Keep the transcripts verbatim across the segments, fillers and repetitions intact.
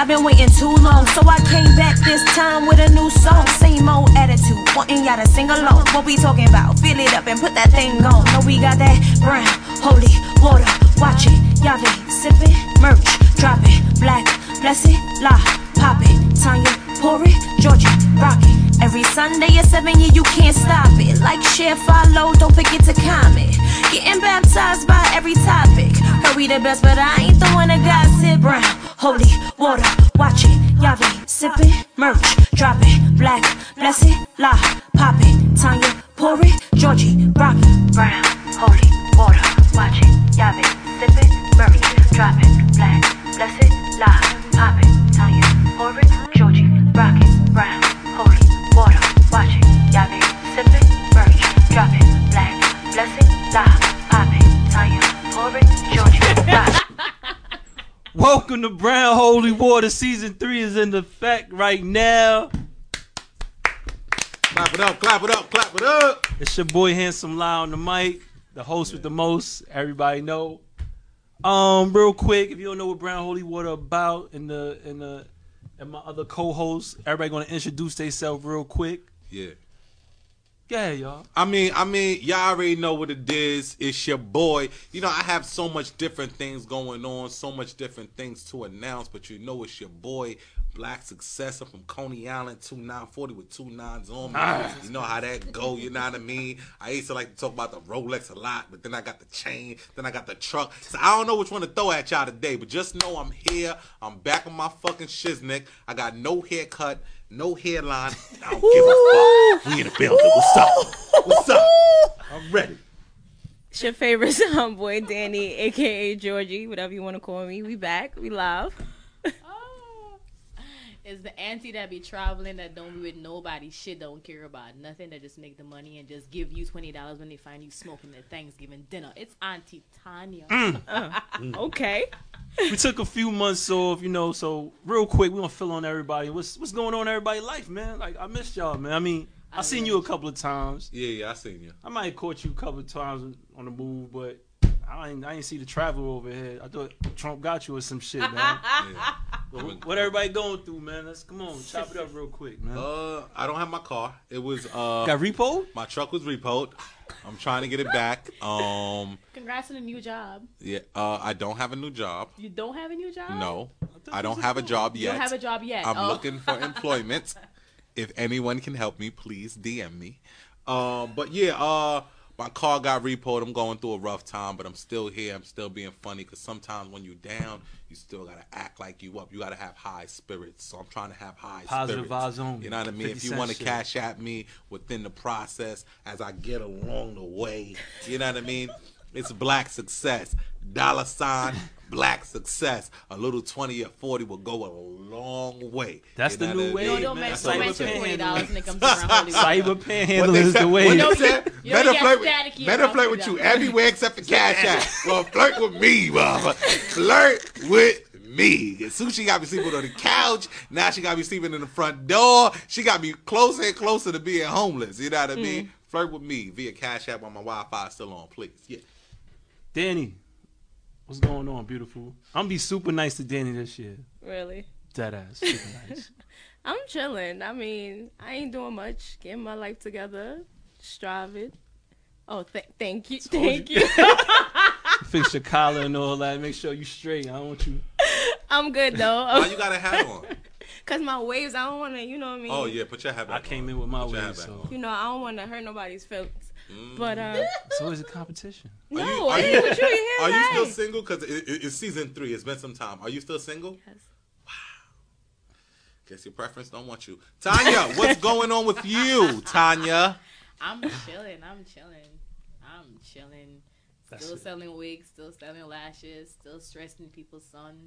I've been waiting too long, so I came back this time with a new song. Same old attitude, wanting y'all to sing along. What we talking about? Fill it up and put that thing on. Know we got that brown, holy water. Watch it, y'all be sipping, merch, drop it, black, bless it, la, pop it, Tanya, pour it, Georgia, rock it. Every Sunday at seven, yeah, you can't stop it. Like, share, follow, don't forget to comment. Getting baptized by every topic. Heard we the best, but I ain't the one that gossip. Brown, holy water, watch it, y'all be sipping, merch, drop it, black, bless it, la, pop it, Tanya, pour it, Georgie, rock it. Brown, holy water, watch it, y'all be sipping, merch, drop it, black, bless it, la, pop it, Tanya, pour it, Georgie, rock it. Brown, holy water, watch it, y'all be sipping, merch, drop it, black, bless it, la, pop it, Tanya, pour it, Georgie, rock it. Welcome to Brown Holy Water. Season three is in effect right now. Clap it up, clap it up, clap it up. It's your boy Handsome Lie on the mic, the host with the most. Everybody know. Um, real quick, if you don't know what Brown Holy Water about, and the and the and my other co-hosts, everybody gonna introduce themselves real quick. Yeah. Go ahead, y'all. I mean, I mean, y'all already know what it is. It's your boy. You know, I have so much different things going on, so much different things to announce, but you know it's your boy, Black Successor from Coney Island, two nine forty with two nines on me. Ah. You know how that go, you know what I mean? I used to like to talk about the Rolex a lot, but then I got the chain, then I got the truck. So I don't know which one to throw at y'all today, but just know I'm here. I'm back on my fucking shiznick. I got no haircut. No hairline. I don't give a fuck. We in the building. What's up? What's up? I'm ready. It's your favorite sound boy, Danny, a k a. Georgie, whatever you want to call me. We back. We live. Oh. It's the auntie that be traveling that don't be with nobody. Shit don't care about nothing. That just make the money and just give you twenty dollars when they find you smoking their Thanksgiving dinner. It's Auntie Tanya. Mm. Uh, okay. We took a few months off, you know, so real quick, we gonna fill on everybody. What's what's going on in everybody's life, man? Like, I missed y'all, man. I mean, I, I seen you a couple of times. Yeah, yeah, I seen you. I might have caught you a couple of times on the move, but I ain't, I ain't see the travel over here. I thought Trump got you or some shit, man. Yeah. What, what everybody going through, man? Let's come on, chop it up real quick, man. Uh, I don't have my car. It was uh, got repoed? My truck was repoed. I'm trying to get it back. Um, Congrats on a new job. yeah. Uh, I don't have a new job. You don't have a new job? No, I don't have a job You yet. don't have a job yet. I'm oh. looking for employment. If anyone can help me, please D M me. Um, but yeah, uh, my car got repoed. I'm going through a rough time, but I'm still here. I'm still being funny because sometimes when you're down, you still gotta act like you up. You gotta have high spirits. So I'm trying to have high Positive spirits. vibes only. You know what I mean? If you want to cash at me within the process as I get along the way, you know what I mean? It's Black Success. Dollar sign, Black Success. A little twenty or forty will go a long way. That's You the know new what I way. No, mean? don't That's mention, what don't I'm mention saying. forty dollars when it comes to around Hollywood. Cyber panhandle What is they the say- way. What No, they say? you Better don't flirt get with, staticky better around flirt with forty you dollars. everywhere except for Cash App. Well, flirt with me, well, flirt with me. As soon as she got me sleeping on the couch, now she got me sleeping in the front door. She got me closer and closer to being homeless. You know what I mean? Flirt with me via Cash App on my Wi-Fi still on, please. Yeah. Danny, what's going on, beautiful? I'm gonna be super nice to Danny this year. Really? Dead ass, super nice. I'm chilling. I mean, I ain't doing much. Getting my life together. Striving. Oh, th- thank you. Told Thank you. you. Fix your collar and all that. Make sure you straight. I don't want you. I'm good, though. Why you got a hat on? Because my waves, I don't want to, you know what I mean? Oh, yeah, put your hat I back came on. in with my Put your hat ways, back so on. You know, I don't want to hurt nobody's feelings. Mm. But, uh, it's always a competition. no, you- are it you- ain't what you hear. Are you right? still single? Because it, it, it's season three. It's been some time. Are you still single? Yes. Guess your preference don't want you. Tanya, what's going on with you, Tanya? I'm chilling. I'm chilling. I'm chilling. That's Still it. selling wigs. Still selling lashes. Still stressing people's son.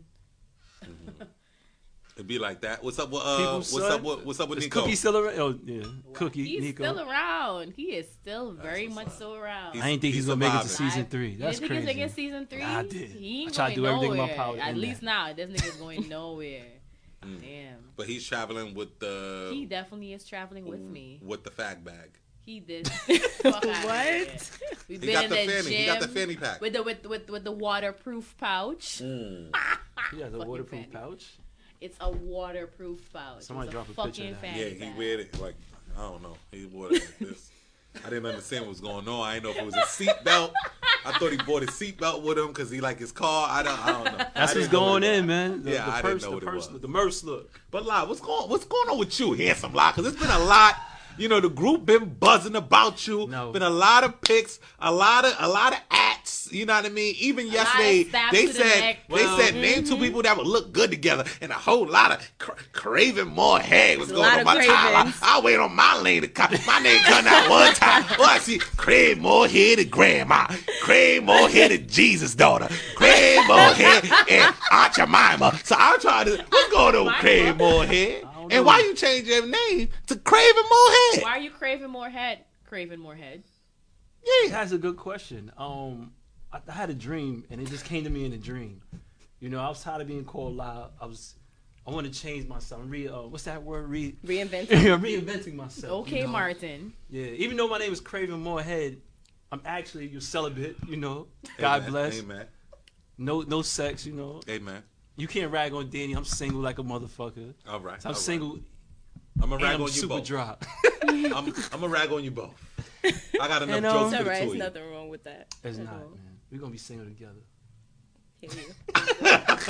It'd be like that. What's up with uh? People's What's son? up with What's up with Is Nico? Cookie still around? Oh, yeah. Cookie, He's Nico. still around. He is still very what's much up. so around. He's- I didn't think he's, He's gonna make it to surviving. season three. You That's didn't think crazy. he's making season three? Nah, I did. He ain't I tried to going do everything in my nowhere. power to At end least that. now, this nigga's going nowhere. Mm. Damn. But he's traveling with the He definitely is traveling with me. with the fag bag. He did. Fuck outta What? here. We've He been got in the the fanny. gym He got the fanny pack. with the with with with the waterproof pouch. Mm. Yeah, the Fucking waterproof fanny. pouch. It's a waterproof pouch. Somebody it's drop a fucking picture of that. fanny Yeah, he pack. wear it like I don't know. He wore it like this. I didn't understand what was going on. I didn't know if it was a seatbelt. I thought he bought a seatbelt with him because he like his car. I don't. I don't know. That's I what's didn't know going what it in, was. man. The, Yeah, the I purse, didn't know the what it purse was. look, the merce look. But like, what's going what's going on with you, handsome lie? Because it's been a lot. You know, the group been buzzing about you. No. Been a lot of pics, a lot of a lot of acts. You know what I mean? Even lot yesterday, of stabs they to the said neck. they Well, said name two people that would look good together, and a whole lot of cra- craving more head was A going lot on of my time. I, cravings. I wait on my lane to come. My name come out one time. Oh, I see crave more head than grandma, crave more head than Jesus' daughter, crave more head and Aunt Jemima. So I'm trying to what's going on with crave more head? don't And know. why you change your name to Craving More Head? Why are you craving more head? Craving more head. Yeah, that's a good question. Um, I, I had a dream, and it just came to me in a dream. You know, I was tired of being called loud. I was, I want to change myself. Re, uh, what's that word? Re, Reinventing. reinventing myself. Okay, you know? Martin. Yeah, even though my name is Craving Morehead, I'm actually you celibate. You know, God Amen. bless. Amen. No, no sex. You know, Amen. you can't rag on Danny. I'm single like a motherfucker. All right. So I'm all right. single. I'm gonna And rag I'm on you super both. dry. I'm, I'm gonna rag on you both. I got enough And, um, jokes It's for the alright. two There's of you. nothing wrong with that. It's at not, all. man. We're gonna be single together. Hear you. Was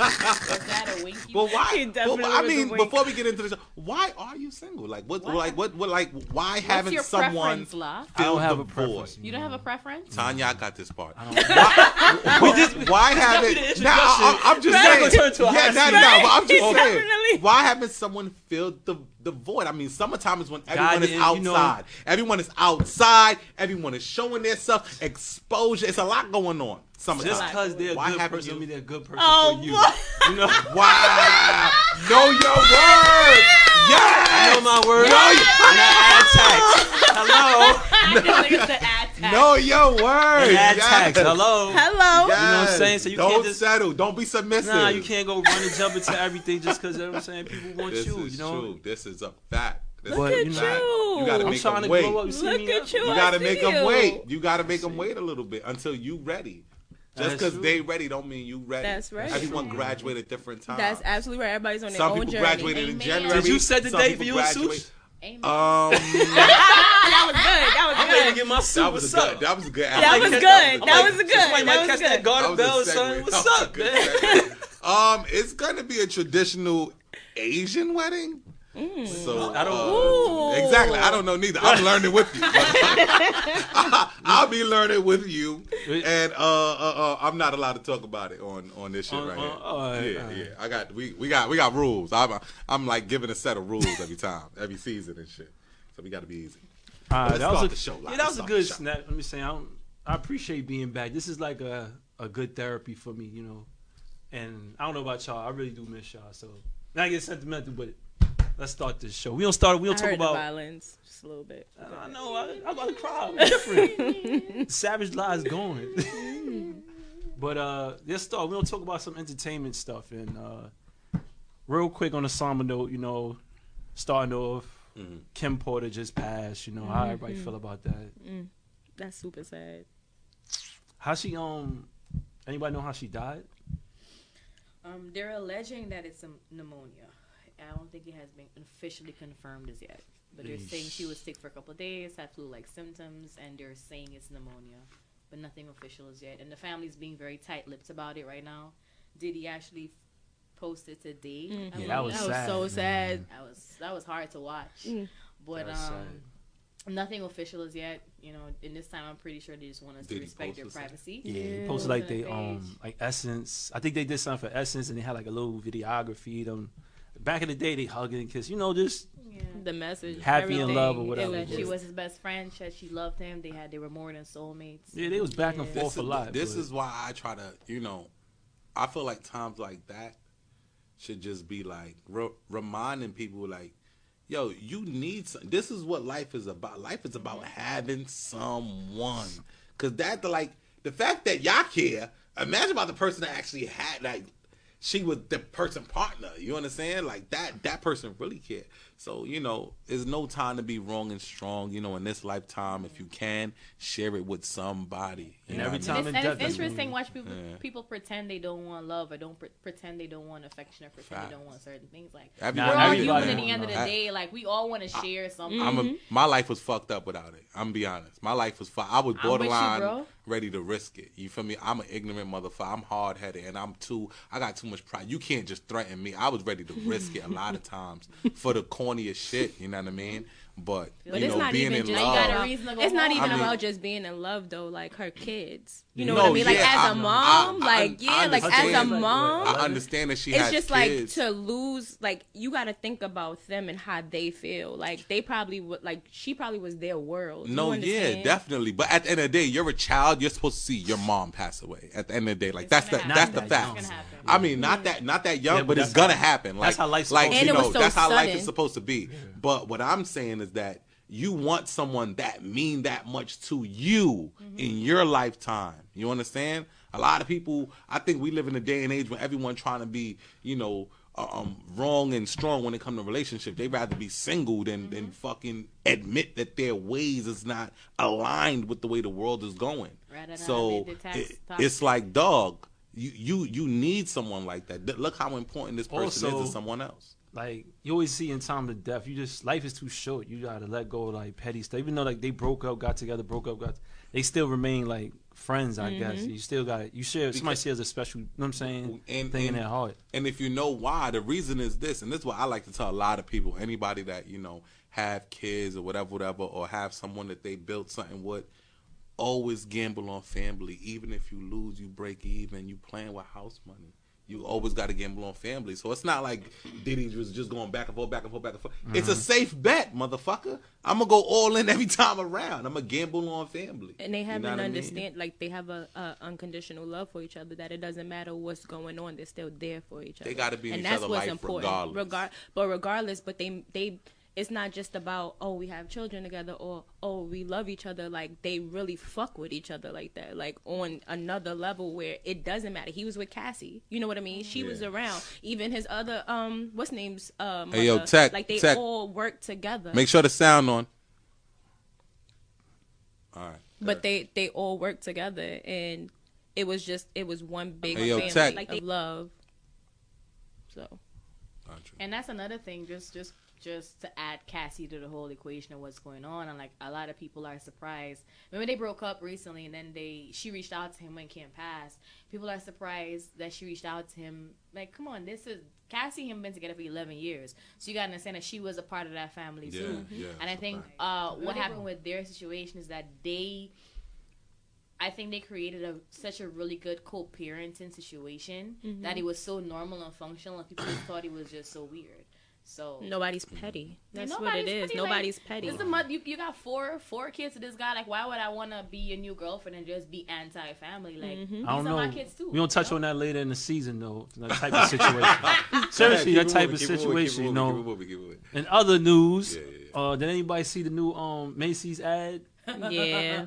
that a winky? Well, why? He Well, definitely I was a mean, wink. before we get into the show, why are you single? Like, what? What? Like, what? What? Like, why What's haven't your someone preference, La? I don't filled have the a preference. void? You don't have a preference? Tanya, I got this part. I don't. we just why haven't? the Now I, I'm just Right. saying. Gonna turn to a yeah, hot no, seat. no, no, but I'm just Right. saying. Definitely. Why haven't someone filled the the void? I mean, summertime is when everyone is didn't, you know- outside. Everyone is outside. Everyone is showing their stuff. Exposure. It's a lot going on. Summertime. Just because they're a Why good haven't person, you- I mean they're a good person Oh, for you. what? You know, Wow. Know your word. Yes. I know my word. Know And I add tax. Hello. I just the ad tag. Know your word. And add Yes. tax. Hello. Hello. Yes. You know what I'm saying? So you don't can't just- settle. Don't be submissive. Nah, you can't go run and jump into everything just because you know what I'm saying people want This you. is You know. true. This is a fact. This But, is a you know, fact. you. You gotta I'm make trying them to wait. grow up. You see Look me at up? you. You I gotta see make them you. wait. You gotta make them wait a little bit until you ready. Just That's because true. they ready don't mean you ready. That's right. Everyone graduated at different times. That's absolutely right. Everybody's on their Some own people journey. graduated in Amen. January. Did you set the Some date people for you and graduate- Such? Amen. Um, That was good. That was I'm ready to good. get my suit. that was What's a good. up? That was a good. That was athlete. good. I'm That like, was a good. Somebody might That was catch that good. garter That bell, was a son. segue. What's That was a up, good man? segue. Um, it's gonna be a traditional Asian wedding. Mm. So I don't- uh, Ooh. exactly. I don't know neither. I'm learning with you. I'll be learning with you, and uh, uh, uh, I'm not allowed to talk about it on, on this shit On- right on- here. all right, yeah, all right. yeah. I got we, we got we got rules. I'm I'm like giving a set of rules every time, every season and shit. So we got to be easy. All right, Let's that was start a the show, yeah, Lyle. that Let's was a start good the show. snap. Let me say, I, don't, I appreciate being back. This is like a, a good therapy for me, you know. And I don't know about y'all, I really do miss y'all. So not to get sentimental, but let's start this show. We don't start. We I don't talk heard the about. violence just a little bit. I I know. I, I'm about to cry. I'm different. Savage lies going. But uh, let's start. We don't talk about some entertainment stuff. And uh, real quick on a somber note, you know, starting off. Mhm. Kim Porter just passed. You know how everybody feel about that. Mm, that's super sad. How she um? Anybody know how she died? Um, they're alleging that it's a pneumonia. I don't think it has been officially confirmed as yet. But they're saying she was sick for a couple of days, had flu-like symptoms, and they're saying it's pneumonia. But nothing official as yet. And the family's being very tight-lipped about it right now. Diddy actually posted today. Mm. I Yeah, that believe. was That was sad, so man. sad. That was that was hard to watch. Mm. But That was um, nothing official as yet. You know, in this time, I'm pretty sure they just want us Did to he respect post their this thing? privacy. Yeah, he Yeah. posted like On the they um page. like Essence. I think they did something for Essence, and they had like a little videography. Them back in the day, they hugging and kiss. You know, just Yeah. The message. Happy in everything. love or It whatever. Said was she just- was his best friend. Said she loved him. They had they were more than soulmates. yeah, they was back and Yeah. forth This a is, lot. this but- is why I try to, you know, I feel like times like that should just be like re- reminding people, like, yo, you need some. This is what life is about. Life is about having someone. Cause that, the like, the fact that y'all care. Imagine about the person that actually had like she was the person partner. You understand? Like that that person really cared. So, you know, there's no time to be wrong and strong. You know, in this lifetime, if you can, share it with somebody. You And know every what I time mean? And it it's, and it's definitely- interesting. Watch people Yeah. people pretend they don't want love or don't pre- pretend they don't want affection or pretend Facts. they don't want certain things. Like Everybody- we're all everybody human at the want end of the love. day. Like we all want to share something. I'm a, my life was fucked up without it. I'm gonna be honest. My life was fucked. I was I'm with you, borderline bro. ready to risk it. You feel me? I'm an ignorant motherfucker. I'm hard headed, and I'm too. I got too much pride. You can't just threaten me. I was ready to risk it a lot of times for the corniest shit. You know what I mean? But, But you it's know, not being even in just love. got a about, reason to go it's not home. even I mean- about just being in love though. Like her kids, you know No, what I mean? Like yeah, as a I- mom, I- I- like I yeah, like as a understand. mom, I understand that she it's has just kids. like to lose. Like you got to think about them and how they feel. Like they probably would. Like she probably was their world. No, You yeah, understand? definitely. But at the end of the day, you're a child. You're supposed to see your mom pass away. At the end of the day, like It's that's the gonna that's the happen. fact. It's gonna happen. I mean, not that not that young, Yeah, but, but it's that's gonna how- happen. Like that's how life's like supposed you to be. know, And it was so that's how life sudden. is supposed to be. But what I'm saying is that you want someone that mean that much to you Mm-hmm. in your lifetime. You understand? A lot of people, I think we live in a day and age when everyone trying to be, you know, um, wrong and strong when it comes to relationship. They rather be single than than fucking admit that their ways is not aligned with the way the world is going. Rather not So admit the tax- it, tax- it's like, dog, you you you need someone like that. Th- Look how important this person Also- is to someone else. Like you always see in time of death, you just life is too short. You gotta let go of like petty stuff. Even though like they broke up, got together, broke up, got they still remain like friends. I guess you still got you share somebody Because- shares a special. You know what I'm saying? And- thing in and- their heart. And if you know why, the reason is this, and this is what I like to tell a lot of people, anybody that, you know, have kids or whatever, whatever, or have someone that they built something with, always gamble on family. Even if you lose, you break even, you playing with house money. You always got to gamble on family. So it's not like Diddy was just going back and forth, back and forth, back and forth. It's a safe bet, motherfucker. I'm going to go all in every time around. I'm going to gamble on family. And they have You know an what I mean? understand, like they have a, a unconditional love for each other. That it doesn't matter what's going on, they're still there for each other. They gotta be in and each that's other's what's life important. regardless. Regar- but regardless, but they they. It's not just about, oh, we have children together, or oh, we love each other. Like they really fuck with each other like that, like on another level where it doesn't matter. He was with Cassie, you know what I mean? She was Yeah. around. Even his other um, what's names um, Hey, yo, Tech, like they Tech. all work together. Make sure the sound on. All right. But they they all worked together, and it was just it was one big Hey, yo, family Tech. like of love. So And that's another thing, just just just to add Cassie to the whole equation of what's going on. And like a lot of people are surprised. Remember they broke up recently, and then they she reached out to him when Kim passed. People are surprised that she reached out to him. Like, come on, this is Cassie and him been together for eleven years, so you gotta understand that she was a part of that family Yeah, too. yeah, and I that's a think fact. uh, what happened with their situation is that they. I think they created a such a really good co-parenting situation that it was so normal and functional, and people just thought it was just so weird. So nobody's petty. That's what nobody's it is. petty, like, Nobody's petty. It's the mo- you, you got four four kids to this guy. Like, why would I want to be your new girlfriend and just be anti-family? Like, these I don't are know. my kids too. We don't touch you on know? that later in the season though. That type of situation. Seriously, that type of situation. You know. In other news, Yeah, yeah, yeah. uh, did anybody see the new um Macy's ad? Yeah.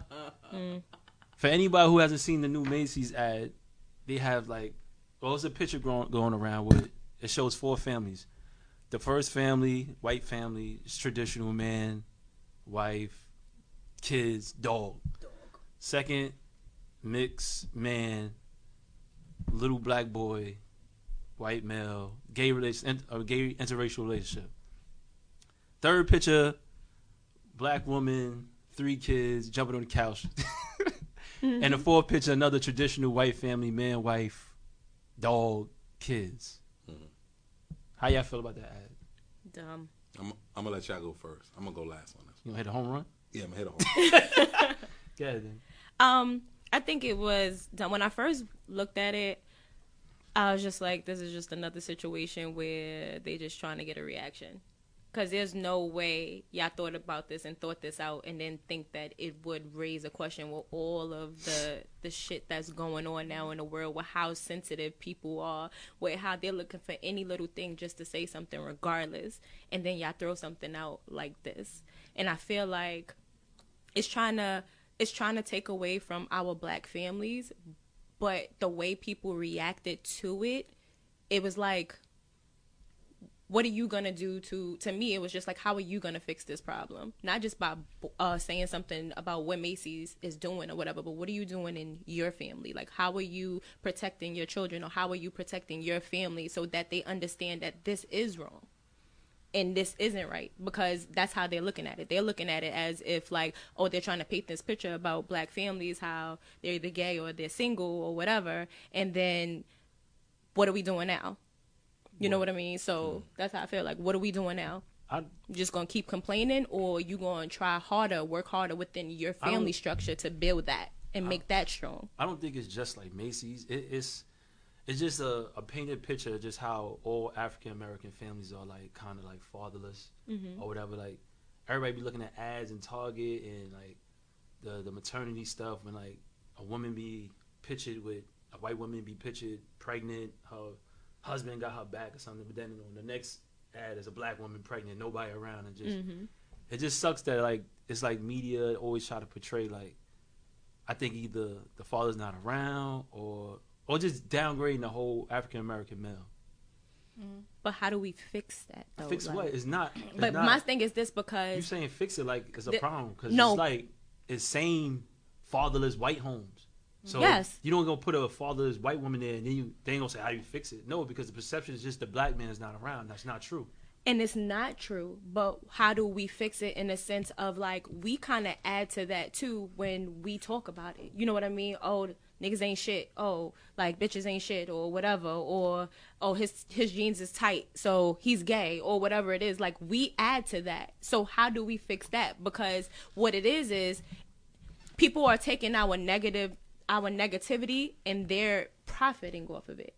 For anybody who hasn't seen the new Macy's ad, they have like, well, there's a picture going, going around with it. It shows four families. The first family, white family, is traditional man, wife, kids, dog. Second, mixed man, little black boy, white male, gay relation, a gay interracial relationship. Third picture, black woman, three kids, jumping on the couch. And the fourth picture, another traditional white family, man, wife, dog, kids. Mm-hmm. How y'all feel about that ad? Dumb. I'm, I'm gonna let y'all go first. I'm gonna go last on this. You gonna hit a home run? Yeah, I'm gonna hit a home. Go ahead then. Um, I think it was dumb. When I first looked at it, I was just like, this is just another situation where they just trying to get a reaction. Because there's no way y'all thought about this and thought this out and then think that it would raise a question with all of the the shit that's going on now in the world, with how sensitive people are, with how they're looking for any little thing just to say something regardless. And then y'all throw something out like this. And I feel like it's trying to it's trying to take away from our black families, but the way people reacted to it it was like, what are you gonna do to to me it was just like, how are you gonna fix this problem, not just by uh saying something about what Macy's is doing or whatever, but what are you doing in your family? Like, how are you protecting your children, or how are you protecting your family so that they understand that this is wrong and this isn't right? Because that's how they're looking at it. They're looking at it as if like, oh, they're trying to paint this picture about black families, how they're either gay or they're single or whatever, and then what are we doing now? You know what I mean? So that's how I feel. Like, what are we doing now? I, You just gonna keep complaining, or you gonna try harder, work harder within your I family don't- structure to build that and make that strong? I don't think it's just like Macy's. It, it's it's just a, a painted picture of just how all African American families are, like kind of like fatherless or whatever. Like everybody be looking at ads in Target and like the the maternity stuff, when like a woman be pictured with a white woman be pictured pregnant, her husband got her back or something, but then on the next ad is a black woman pregnant, nobody around, and just it just sucks that like it's like media always try to portray like, I think either the father's not around or or just downgrading the whole African American male. But how do we fix that though? Fix Like- what? It's not. It's But not, my thing is this, you because saying fix it like it's a The- problem because no. it's like it's same fatherless white homes. So Yes. you don't go put a fatherless white woman there and then you they ain't gonna say how do you fix it. No, because the perception is just the black man is not around. That's not true. and it's not true, but how do we fix it in a sense of like, we kind of add to that too when we talk about it. You know what I mean? Oh, niggas ain't shit. Oh, like bitches ain't shit or whatever. Or, oh, his his jeans is tight, so he's gay or whatever it is. Like, we add to that. So how do we fix that? Because what it is is people are taking our negative, our negativity, and they're profiting off of it.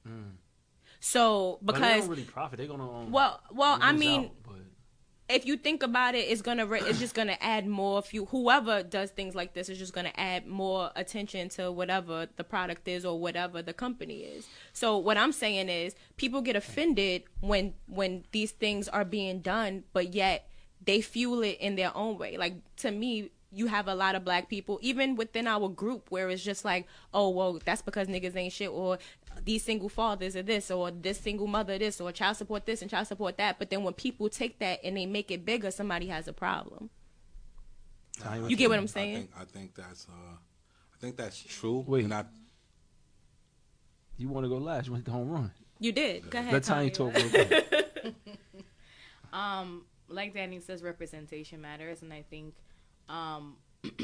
So But they because don't really profit. They're gonna um, well, well, I lose mean, out, but if you think about it, it's gonna re- it's just gonna add more. If you whoever does things like this is just gonna add more attention to whatever the product is or whatever the company is. So what I'm saying is, people get offended when when these things are being done, but yet they fuel it in their own way. Like, to me, you have a lot of black people, even within our group, where it's just like, oh, well, that's because niggas ain't shit, or these single fathers are this, or this single mother this, or child support this and child support that. But then when people take that and they make it bigger, somebody has a problem. Tanya, You get what I'm I saying? think, I think that's uh, I think that's true. Wait. And I, you want to go last? You want to hit the home run? You did. Go ahead. Let Tanya Tanya. talk real quick. Um, like Danny says, representation matters, and I think um,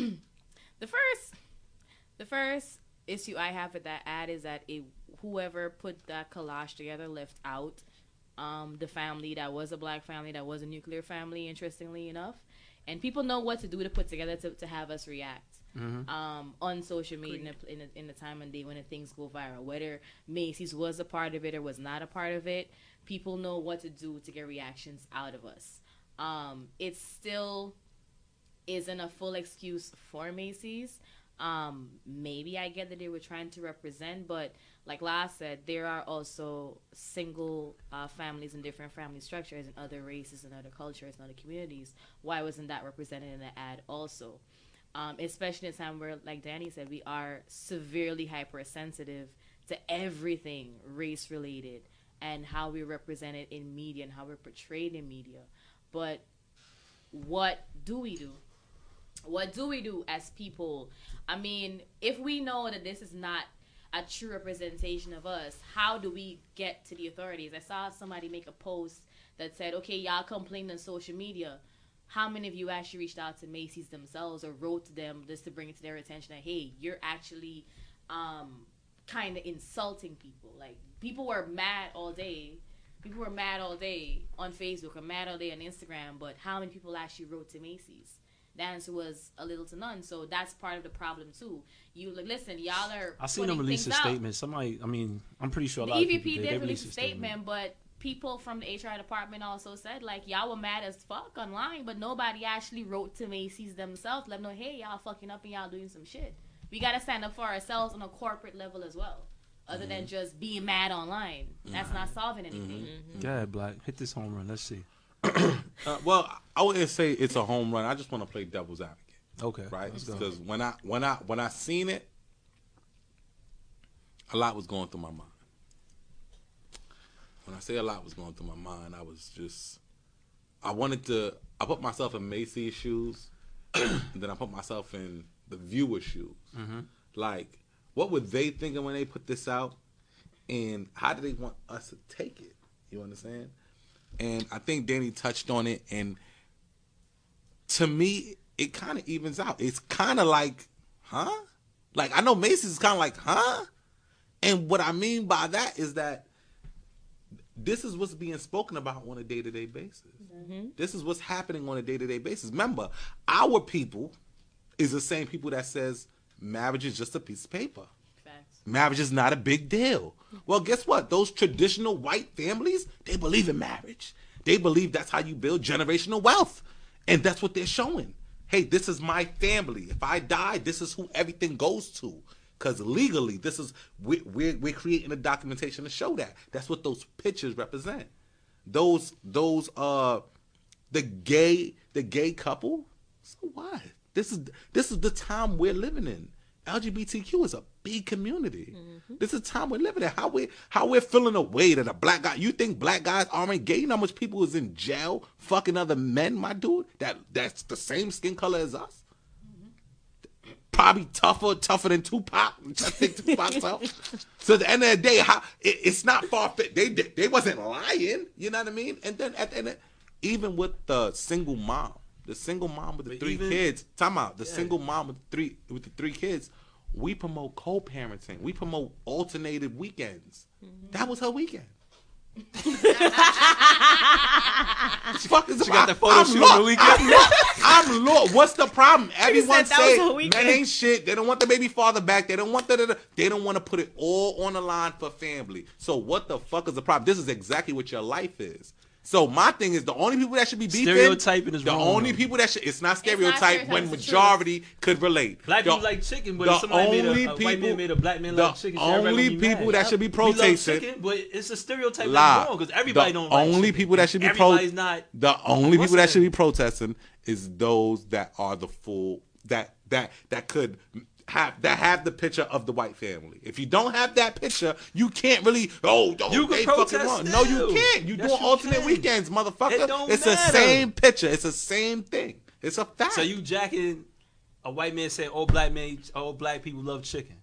the first, the first issue I have with that ad is that it, whoever put that collage together left out um, the family that was a black family, that was a nuclear family, interestingly enough, and people know what to do to put together to, to have us react. Mm-hmm. Um, on social media in the, in, the, in the time and day when the things go viral, whether Macy's was a part of it or was not a part of it, people know what to do to get reactions out of us. Um, it still isn't a full excuse for Macy's. Um, maybe I get that they were trying to represent, but like La said, there are also single uh, families and different family structures in other races and other cultures and other communities. Why wasn't that represented in the ad also? Um, especially in a time where, like Danny said, we are severely hypersensitive to everything race-related and how we're represented in media and how we're portrayed in media. But what do we do? What do we do as people? I mean, if we know that this is not a true representation of us, how do we get to the authorities? I saw somebody make a post that said, okay, y'all complain on social media. How many of you actually reached out to Macy's themselves or wrote to them just to bring it to their attention that, hey, you're actually um, kind of insulting people? Like, people were mad all day. People were mad all day on Facebook or mad all day on Instagram, but how many people actually wrote to Macy's? The answer was a little to none. So that's part of the problem too. You like, listen, y'all are. I seen them putting release a things out. statement. Somebody, I mean, I'm pretty sure a The lot E of V people P did. did They release released a statement, but people from the H R department also said, like, y'all were mad as fuck online, but nobody actually wrote to Macy's themselves. Let them know, hey, y'all fucking up and y'all doing some shit. We gotta stand up for ourselves on a corporate level as well, other than just being mad online. That's not solving anything. Go ahead, Black. Hit this home run. Let's see. uh, well, I wouldn't say it's a home run. I just want to play devil's advocate. Okay. Right? Let's go. Because when I when I when I seen it, a lot was going through my mind. when I say a lot was going through my mind, I was just, I wanted to, I put myself in Macy's shoes, and then I put myself in the viewer's shoes. Mm-hmm. Like, what were they thinking when they put this out, and how do they want us to take it? You understand? And I think Danny touched on it, and to me, it kind of evens out. It's kind of like, huh? Like, I know Macy's is kind of like, huh? And what I mean by that is that this is what's being spoken about on a day-to-day basis. Mm-hmm. This is what's happening on a day-to-day basis. Remember, our people is the same people that says marriage is just a piece of paper. Facts. Marriage is not a big deal. Well, guess what? Those traditional white families, they believe in marriage. They believe that's how you build generational wealth. And that's what they're showing. Hey, this is my family. If I die, this is who everything goes to. Because legally, this is we're, we're, we're creating a documentation to show that. That's what those pictures represent. Those those uh the gay the gay couple. So what? This is this is the time we're living in. L G B T Q is a big community. Mm-hmm. This is the time we're living in. How we how we're feeling away that a black guy. You think black guys aren't gay? You know how much people is in jail fucking other men, my dude? That that's the same skin color as us. Probably tougher, tougher than Tupac. I think Tupac's tough. So at the end of the day, how it, it's not far fetched. They they wasn't lying. You know what I mean? And then at the end, of, even with the single mom, the single mom with the but three even, kids. Time out. The yeah. single mom with three with the three kids. We promote co-parenting. We promote alternated weekends. Mm-hmm. That was her weekend. She, fuck is she got the photo I'm shoot Lord, on the weekend. I'm Lord. I'm Lord. What's the problem? Everyone said that say was her weekend. men ain't shit. They don't want the baby father back. They don't want the. They don't want to put it all on the line for family. So what the fuck is the problem? This is exactly what your life is. So my thing is the only people that should be beefing. Stereotyping is the wrong. The only people that should. It's not stereotype stereotype, when it's the majority truth. Could relate. Black the, people like chicken, but the if somebody made a, a people, white man made a black man the like chicken, only people mad. that should be We love protesting. chicken, but it's a stereotype Lie. that's wrong because everybody the don't like only chicken. people that should be pro- Everybody's not. The only people that that? should be protesting is those that are the full that that that could have that have the picture of the white family. If you don't have that picture, you can't really. Oh, don't You can they fucking protest wrong. No, you still. can't. You Yes, doing you alternate can. weekends, motherfucker. It don't it's the matter. same picture. It's the same thing. It's a fact. So you jacking a white man saying all black men, all black people love chicken.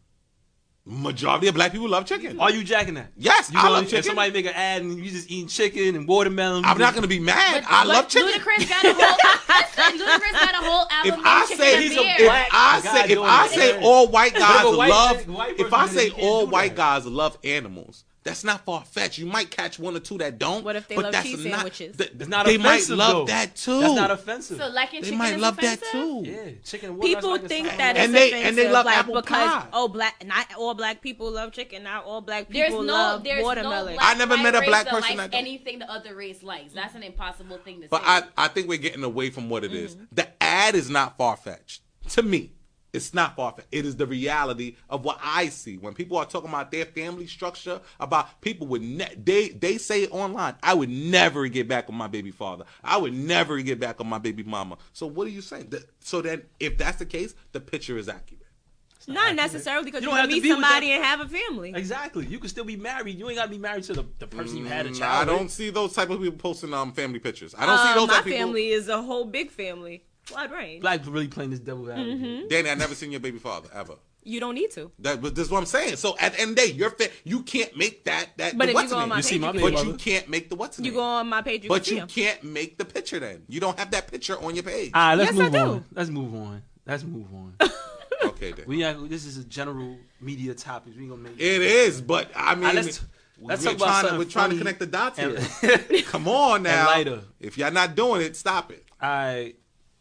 Majority of black people love chicken. Are you jacking that? Yes, you I gonna, love if chicken. somebody make an ad and you just eating chicken and watermelon. I'm not gonna be mad. But, I but love chicken. Ludacris got a whole. Ludacris got a whole If album. I named say Chicken he's and a Beer. if black I guy say if doing I it, say yeah. all white But guys if a white love man- white if person I then say you can't all do white that. guys love animals, that's not far fetched. You might catch one or two that don't. What if they but love that's cheese not, sandwiches? th- It's not they offensive, might love though. that too. That's not offensive. So liking They chicken might is love offensive? that too. yeah, chicken. And water, People that's like think a that salad. it's And they- offensive, and they love like apple because pie. oh black, not all black people love chicken, not all black There's people no, love there's watermelon. no black I never white met a race black that person likes that don't. anything the other race likes. That's an impossible thing to But say. I, I think we're getting away from what it is. Mm-hmm. The ad is not far fetched. To me, it's not far fetched. It is the reality of what I see. When people are talking about their family structure, about people would ne- they they say it online. I would never get back on my baby father. I would never get back on my baby mama. So what are you saying? The- so then, if that's the case, the picture is accurate. Not necessarily because You you, don't can have to meet be with somebody them. and have a family. Exactly. You can still be married. You ain't got to be married to the, the person you had a Mm, child I with. don't see those type of people posting um family pictures. I don't see Uh, those my type of people. family is a whole big family. Wide range. Black people really playing this devil advocate. Mm-hmm. Danny, I never seen your baby father ever. You don't need to. That, but this is what I'm saying. So at the end of the day, you're fa- you can't make that that. But the if what's you go name. on my You see page, my you baby can But mother. you can't make the what's You name. go on my page, you But can see you 'em. can't make the picture then. You don't have that picture on your page. All right, let's Yes, I move do. on. Let's move on. Let's move on. Okay, then. we are, this is a general media topic. We gonna make It is, but I mean, All right, let's- let's we're talk about trying to, something we're trying to funny connect the dots and- here. Come on now. lighter. If y'all not doing it, stop it. I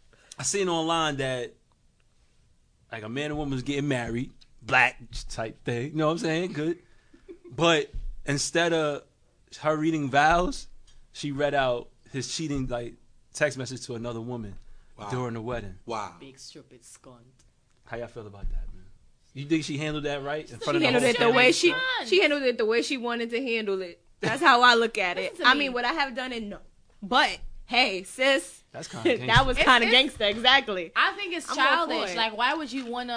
I seen online that like a man and woman was getting married, black type thing. You know what I'm saying? Good. But instead of her reading vows, she read out his cheating like text message to another woman Wow. during the wedding. Wow. Big stupid scunt. How y'all feel about that, man? You think she handled that right in front of She the handled whole it the family? way she Fun. she handled it the way she wanted to handle it. That's how I look at it. Listen to I me. mean, would I have done it? No. But hey, sis, That's kinda that was It's- kind of it's- gangster. Exactly. I think it's I'm all for childish. it. Like, why would you want to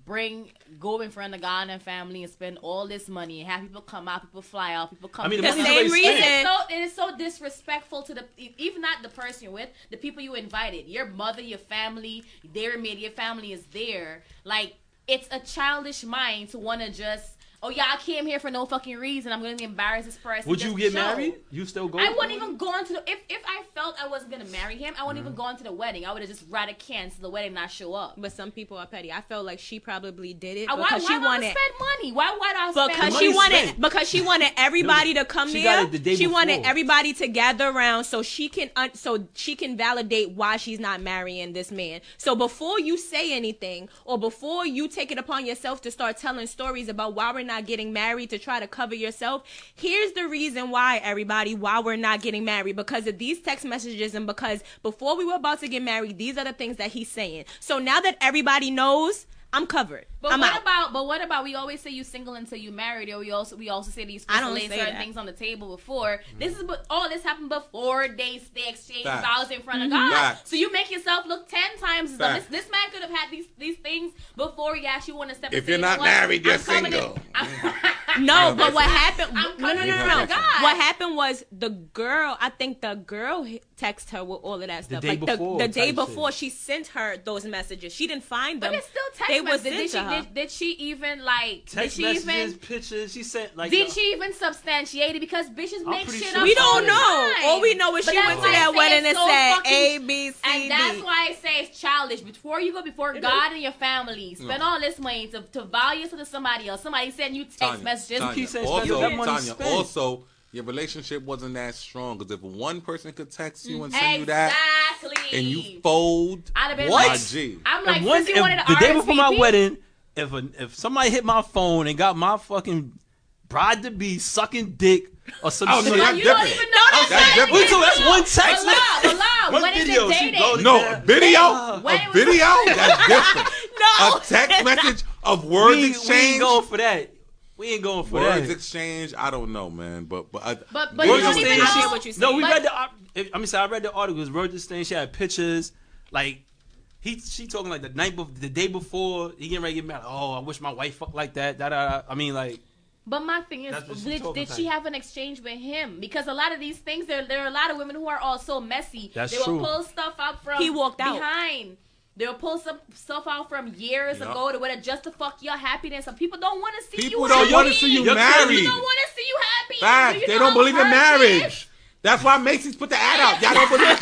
bring, go in front of God and family and spend all this money and have people come out, people fly out, people come. I mean, to the The money's same already reason. spent. It is, so, it is so disrespectful to the, even not the person you're with, the people you invited. Your mother, your family, their immediate family is there. Like, it's a childish mind to want to just, oh yeah, I came here for no fucking reason. I'm gonna embarrass this person. Would just you to get show. married? You still go? I wouldn't even go into the, if if I felt I wasn't gonna marry him, I wouldn't Mm-hmm. even go into the wedding. I would have just rather cancel the wedding and not show up. But some people are petty. I felt like she probably did it Uh, why because why she would I wanted. spend money? Why why do I spend Because money? she money's wanted, spent. because she wanted everybody to come She there. got it the day she wanted before. everybody to gather around so she can, un- so she can validate why she's not marrying this man. So before you say anything, or before you take it upon yourself to start telling stories about why we're not getting married to try to cover yourself, here's the reason why, everybody, why we're not getting married. Because of these text messages, and because before we were about to get married, these are the things that he's saying. So now that everybody knows, I'm covered. But I'm what out. about? But what about? We always say you single until you married, or we also we also say these I supposed to don't lay say certain that. things on the table before. This is but all this happened before they they exchange Facts. vows in front Mm-hmm. of God. Facts. So you make yourself look ten times. As though this Facts. this man could have had these these things before he actually want to step. If and say, you're you know not what? married, you're I'm coming single. In, I'm, No, but what happened? I'm No, no, no, coming no, in no. front of God. What happened was the girl. I think the girl texted her with all of that stuff. day like before the, the day type before, shit. she sent her those messages. She didn't find them. But it's still text They was messages. Did sent she to her. did, did she even like? Text did she messages, even? pictures. She sent like. Did the- she even substantiate it? Because bitches I'm make pretty shit sure up. We she all don't the did. know. time. All we know is But she that's went to why I that say wedding it's and so said fucking- A, B, C, And D. that's why I say it's childish. Before you go before God and your family, spend No. all this money to, to vow yourself to somebody else. Somebody sending you text Tanya, messages. Tanya, keep saying also, spend that money Tanya, spent. also, your relationship wasn't that strong because if one person could text you and send you that, Exactly. and you fold, I'd have been my like, G. I'm like, If one, since you if wanted the to day before my R S V P, wedding, if a, if somebody hit my phone and got my fucking bride to be sucking dick or some Oh, no, shit, that's you don't different. even know That's that's different. Wait till that's one text. Allow, allow. One When is video, it she dating? blows it No, down. video, When a it was- video, that's different. No. A text message of words we, we exchange. ain't going for that. We ain't going for Words that. exchange, I don't know, man, but but, uh, But- but you video don't even exchange- know- Shit what you No, saying. we But- read the. ar- if- I mean, so I read the articles. Wrote this thing. She had pictures. Like he, she talking like the night, bef- the day before he getting ready to get married. Oh, I wish my wife fucked like that. Da, da, da. I mean, like But my thing is, That's what she's did, talking did she about. have an exchange with him? Because a lot of these things, there there are a lot of women who are all so messy. That's they true. will pull stuff out from He walked out. behind. They'll pull some stuff out from years Yup. ago to whether just to fuck your happiness. Some people don't want to see People you don't happy. wanna see you You're married. People don't want to see you happy. Facts. Do you They know don't how believe in hard it is? marriage. That's why Macy's put the ad out. Y'all don't believe in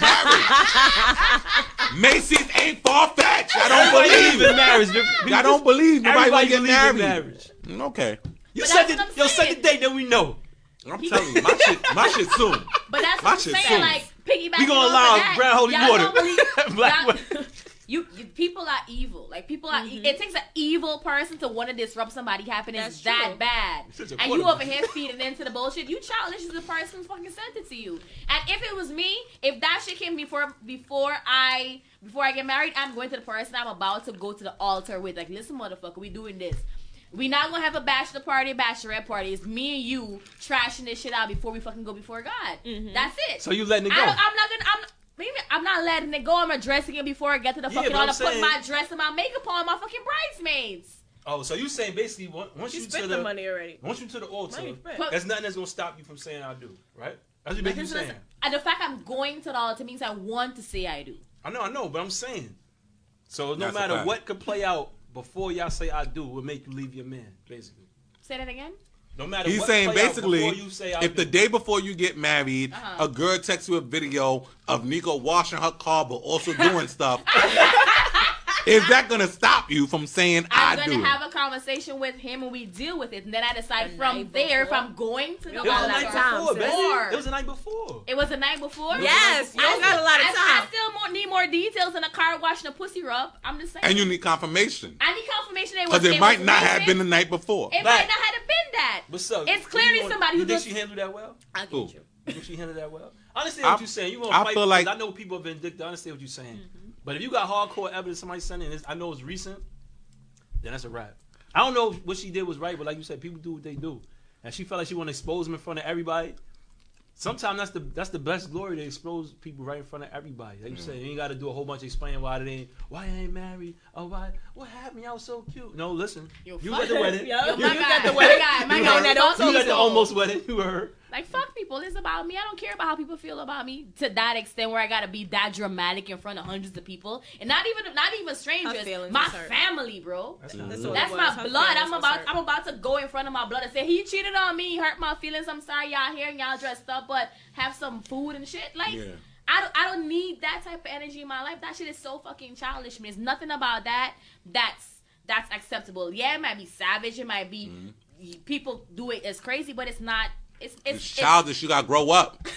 marriage. Macy's ain't far fetched. Y'all don't everybody believe in believe. marriage. Y'all don't believe. Nobody want Everybody to get believe in married. marriage. Mm, Okay. You But said that's the, what I'm yo, set saying. the date, then we know. I'm telling you, my shit, my shit soon. But that's My what I'm shit saying. soon. Like piggyback. We gonna allow brown holy water. Black y'all, water. You, you people are evil. Like people are. Mm-hmm. It takes an evil person to want to disrupt somebody happiness That's that true. bad. Such a And you quarterback. over here feeding into the bullshit. You childish as the person who fucking sent it to you. And if it was me, if that shit came before before I before I get married, I'm going to the person I'm about to go to the altar with. Like, listen, motherfucker, we doing this. We not gonna have a bachelor party, bachelorette party. It's me and you trashing this shit out before we fucking go before God. Mm-hmm. That's it. So you letting it I go? don't, I'm not gonna. I'm. Maybe I'm not letting it go. I'm addressing it before I get to the Yeah, fucking but I'm altar. Put saying- my dress and my makeup on, my fucking bridesmaids. Oh, so you saying basically on- once She you to spent the, the money already. once you to the altar, Money spent. But- there's nothing that's gonna stop you from saying I do, right? That's what you Listen, saying. listen, and the fact I'm going to the altar means I want to say I do. I know, I know, but I'm saying. So no That's a matter fact. what could play out before y'all say I do, will make you leave your man, basically. Say that again. No matter He's what saying play out basically, before you say I if do. the day before you get married, Uh-huh. a girl texts you a video of Nico washing her car but also doing stuff, is that gonna stop you from saying I'm I gonna do? have a conversation with him and we deal with it, and then I decide The from night there before? if I'm going to the it was the got a lot night of altar. time, before, sis. baby. Or- It was the night before. It was the night before. Yes, you don't got a lot of I, time. I still more, need more details in a car washing a pussy rub. I'm just saying. and you need confirmation I need confirmation. It was. because it, might was not have recent. been the night before. It But- might not have been that. What's up? It's What clearly you want- somebody you who think just- she handled that well? I get Who? you. You think she handled that well? I understand I- what you're saying. You want I to fight feel because like- I know people are vindictive. I understand what you're saying. But if you got hardcore evidence somebody sending, and it's- I know it's recent, then that's a wrap. I don't know if what she did was right, but like you said, people do what they do. And she felt like she want to expose him in front of everybody. sometimes that's the that's the best glory to expose people right in front of everybody. Like you said, you ain't got to do a whole bunch of explaining why they ain't, why I ain't married. Oh, why? What happened? Y'all so cute. No, listen. Yo, you fuck at the it. wedding. Yo, you Yo, my you guy, at the my wedding. guy, my You guy, heard. that You also at the sold. almost wedding. You heard. Like, fuck people. It's about me. I don't care about how people feel about me to that extent where I gotta be that dramatic in front of hundreds of people, and not even not even Her strangers. feelings My was hurt. family, bro. That's, That's not what That's it my was. Her blood. feelings I'm was about hurt. I'm about to go in front of my blood and say he cheated on me, hurt my feelings. I'm sorry y'all here and y'all dressed up, but have some food and shit. Like Yeah. I don't I don't need that type of energy in my life. That shit is so fucking childish. There's nothing about that that's that's acceptable. Yeah, it might be savage. It might be people do it as crazy, but it's not. It's it's, It's childish. You gotta grow up.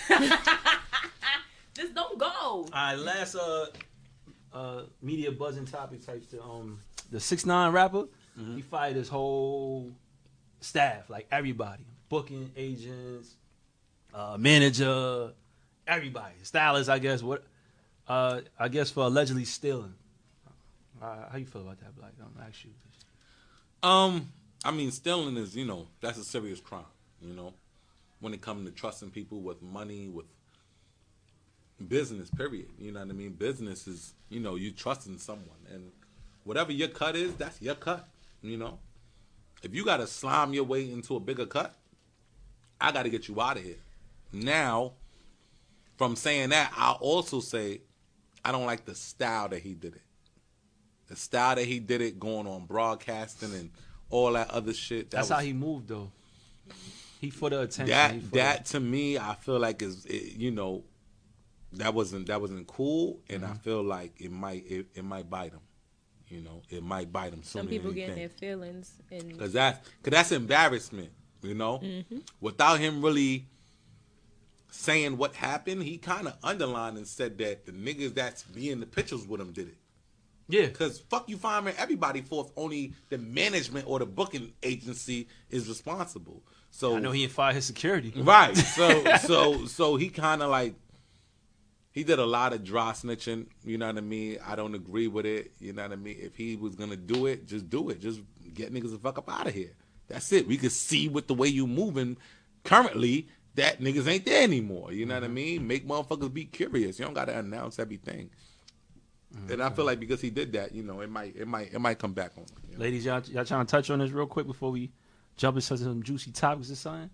Just don't go. All right, last uh, uh, media buzzing topic type. The um, the six nine rapper, he fired his whole staff, like everybody, booking agents, uh, manager, everybody, stylist, I guess. What, uh, I guess for allegedly stealing. Uh, how you feel about that, Black? I'm ask you. Um, I mean, stealing is, you know, that's a serious crime, you know, when it comes to trusting people with money, with business, period. You know what I mean? Business is, you know, you trusting someone. And whatever your cut is, that's your cut, you know? If you got to slime your way into a bigger cut, I got to get you out of here. Now, from saying that, I'll also say I don't like the style that he did it. The style that he did it, going on broadcasting and all that other shit. That That's was, how he moved, though. He for the attention. That he for that to me, I feel like is it, you know, that wasn't that wasn't cool, and Mm-hmm. I feel like it might it, it might bite him. You know, it might bite him. Some people getting their feelings and because that's because that's embarrassment. You know, Mm-hmm. without him really saying what happened, he kind of underlined and said that the niggas that's be in the pictures with him did it. Yeah. Because fuck you firing everybody for if only the management or the booking agency is responsible. So I know he ain't fired his security. right. So so so he kind of like he did a lot of dry snitching. You know what I mean? I don't agree with it. You know what I mean? If he was gonna do it, just do it. Just get niggas the fuck up out of here. That's it. We could see with the way you moving currently that niggas ain't there anymore. You know what I mean? Make motherfuckers be curious. You don't gotta announce everything. And I feel like because he did that, you know, it might, it might, it might come back on. You know? Ladies, y'all, y'all trying to touch on this real quick before we jump into some juicy topics or something?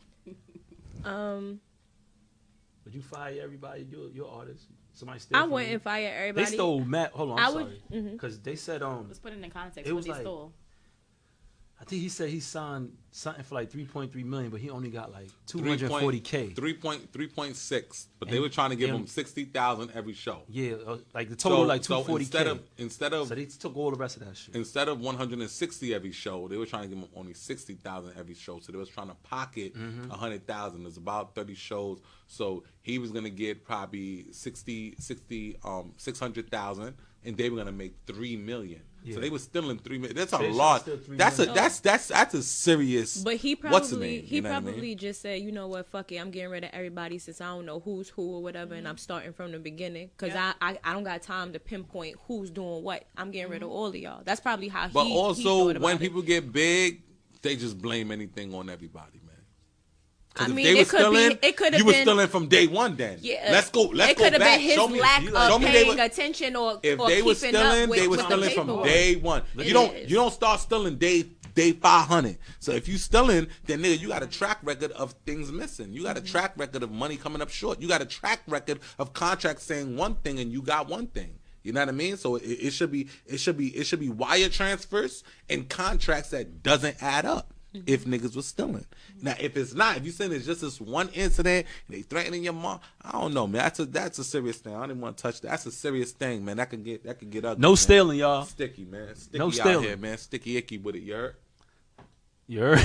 um Would you fire everybody? Your your artists? Somebody steal? I from wouldn't you? fire They everybody. stole Matt. Hold on, I'm I would- sorry. mhm. Because they said um, Let's put it in context. It What was they like- stole. I think he said he signed something for like three point three million, but he only got like two hundred forty k. Three point three point six, but they And- were trying to give and- him sixty thousand every show. Yeah, uh, like the total like two so forty instead k. of instead of So they took all the rest of that shit. instead of one hundred sixty every show, they were trying to give him only sixty thousand every show. So they was trying to pocket Mm-hmm. one hundred thousand. There's about thirty shows. So he was going to get probably sixty, sixty, um, six hundred thousand, and they were going to make three million. Yeah. So they were stealing three million. That's a They should've lot. still three That's a, million. that's, that's, that's a serious, But he what's the probably name? he You know what I probably mean? just said, you know what, fuck it, I'm getting rid of everybody since I don't know who's who or whatever, and I'm starting from the beginning because Yeah. I, I I don't got time to pinpoint who's doing what. I'm getting rid of all of y'all. That's probably how But he. he also, thought about when it. people get big, they just blame anything on everybody, man. 'Cause I if mean, they it was could be- stealing, it could have you was been- stealing from day one. Then Yeah, let's go. Let's it go could have back. been his show me, lack show of me they paying were, attention or if or they were keeping stealing, up with, they were with stealing the from paperwork. day one. It you don't is. you don't start stealing day day five hundred. So if you stealing, then nigga, you got a track record of things missing. You got a Mm-hmm. track record of money coming up short. You got a track record of contracts saying one thing and you got one thing. You know what I mean? So it, it should be it should be it should be wire transfers and contracts that doesn't add up. If niggas was stealing. Now, if it's not, if you saying it's just this one incident, and they threatening your mom, I don't know, man. That's a that's a serious thing. I don't even want to touch that. That's a serious thing, man. That can get that can get ugly. No man. stealing, y'all. Sticky, man. Sticky No out stealing. here, man. Sticky icky with it. You heard? You heard?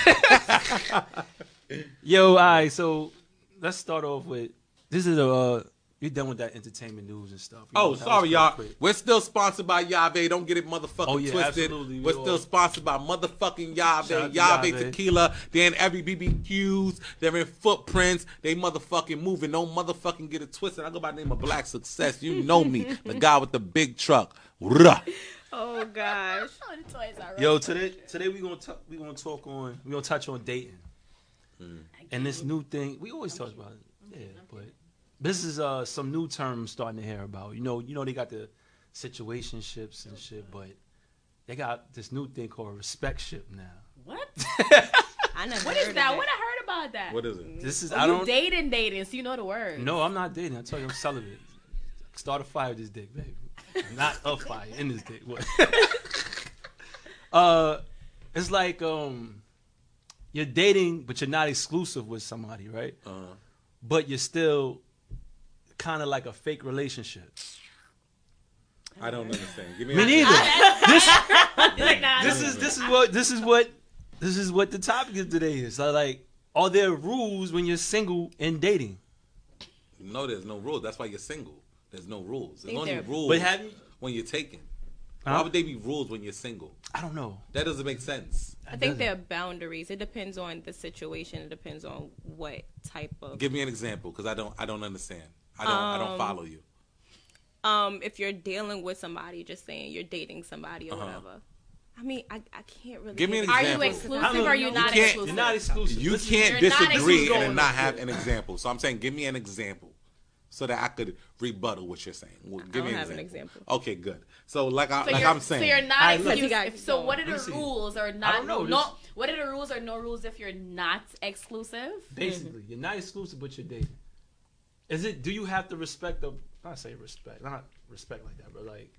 Yo, all right. So let's start off with this is a. Uh, we done with that entertainment news and stuff. You Oh, know, that sorry, was y'all. quick, quick. We're still sponsored by Yave. Don't get it motherfucking Oh, yeah, twisted. absolutely. We We're all- still sponsored by motherfucking Shout Yave. out to Yave Yave. Tequila. They're in every B B Qs. They're in Footprints. They motherfucking moving. Don't motherfucking get it twisted. I go by the name of Black Success. You know me. The guy with the big truck. Rah. Oh gosh. Oh, the toys are Yo, today today we gonna talk. We gonna talk on. We gonna touch on dating. I And this new thing, we always talk about it. Yeah, but this is uh some new terms starting to hear about. You know, you know they got the situationships and shit, but they got this new thing called respectship now. What? I never What heard is of that? it. What I heard about that? What is it? This is Oh, I you don't. dating, dating, so you know the word. No, I'm not dating. I tell you, I'm celibate. Start a fire with this dick, baby. Not a fire in this dick. What? uh, it's like um, you're dating, but you're not exclusive with somebody, right? Uh-huh. But you're still kind of like a fake relationship. I don't understand. Give me. Me a- neither. this, Like, nah, this is this is what this is what this is what the topic of today is. So like, are there rules when you're single and dating? No, there's no rules. That's why you're single. There's no rules. There's Think only there- rules But have you? when you're taken. Huh? Why would they be rules when you're single? I don't know. That doesn't make sense. I think there are boundaries. It depends on the situation. It depends on what type of. Give me an example, because I don't. I don't understand. I don't. I don't Um, follow you. Um, if you're dealing with somebody, just saying you're dating somebody or Uh-huh. whatever. I mean, I, I can't really. Give me an give Are you example. exclusive I don't or are know. you You not can't- exclusive? You're not exclusive. You Listen, can't you're not disagree exclusive. and not have an example. So I'm saying, give me an example, so that I could rebuttal what you're saying. Well, give don't me an have an example. example. Okay, good. So like I So like you're, I'm saying, so you're not Alright, look. exclusive. You guys If- so go. what are Let me the see. rules or not? don't know. No. This- What are the rules or no rules if you're not exclusive? Basically, you're not exclusive, but you're dating. Is it? Do you have to respect the? Not say respect, not respect like that, but like.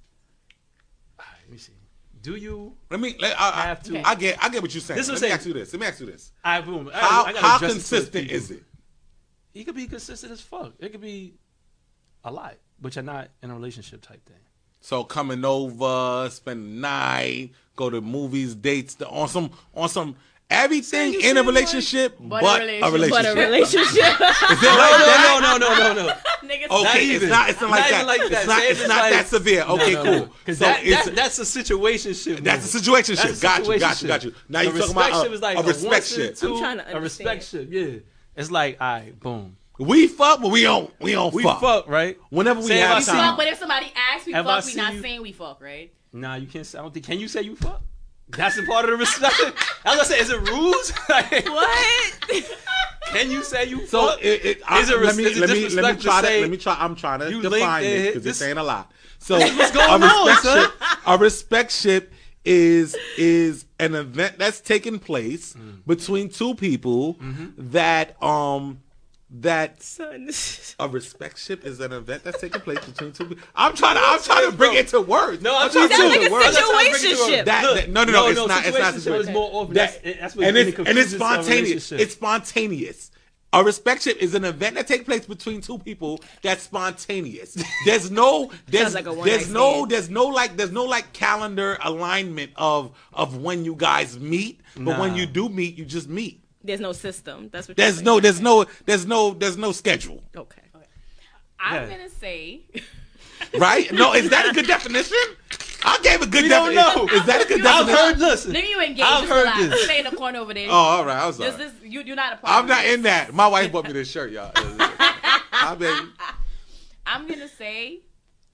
All right, let me see. Do you? let me. Let, I, I, Have to- I get. I get what you're saying. This is Let me saying- ask you this. Let me ask you this. I boom. I, How I gotta how address it to the consistent people. is it? You could be consistent as fuck. It could be a lot, but you're not in a relationship type thing. So coming over, spend the night, go to movies, dates, the, on some on some everything you in a say, relationship, but, But a a relationship. relationship. But a relationship. Is it like that? No, no, no, no, no. Niggas Okay, Not it's even. not. It's not like Not that. even like that. It's not. Say It's it's not like- that severe. Okay, cool. Because So that, it's that, that's a situationship. that's a move. situationship. That's a Got you. Got you. situationship. Got you. Now A you're talking about respect a, ship is like a a respect once and ship. two, I'm trying to a respect understand. ship. Yeah, it's like, all right, boom. We fuck, but we don't. We don't We fuck. fuck, right? Whenever we Say if I have we see time. fuck, but if somebody asks we Have fuck, I we seen not you- saying we fuck, right? Nah, you can't say. I don't think. Can you say you fuck? That's a part of the respect. I was gonna say, is it rules? Like, What? can you say you So fuck? it, it, I, Is it let me res- is it let me let me disrespect to try to say let me try. I'm trying to you define linked it it? because This- it's saying a lot. So What's going a on, respect son? ship, a respect ship is is an event that's taking place Mm. between two people Mm-hmm. that um that Son, this a respect ship is an event that's taking place between two people. I'm trying to I'm trying to bring it to words. No, I'm trying trying to to bring it like to a words. situationship. That, Look, that- no, no, no, it's not. It's not. situationship is more often. That- That's, that's what and really it's and it's confuses a spontaneous. relationship. It's spontaneous. A respect ship is an event that takes place between two people that's spontaneous. There's no there's like a one-night there's no stand. there's no like there's no like calendar alignment of of when you guys meet, but when Nah. you do meet, you just meet. There's no system. That's what. There's you're no there's no there's no there's no schedule. saying. Okay. I'm Yeah. gonna say Right? No, is that a good definition? I gave a good We don't definition. know. Is that a good I've definition? heard. Listen, nigga, you engaged. I've Just heard relax. this. Stay in the corner over there. Oh, all right. I'm sorry. This is you. You're not a part. I'm of not this. in that. My wife bought me this shirt, y'all. Hi, baby. I'm gonna say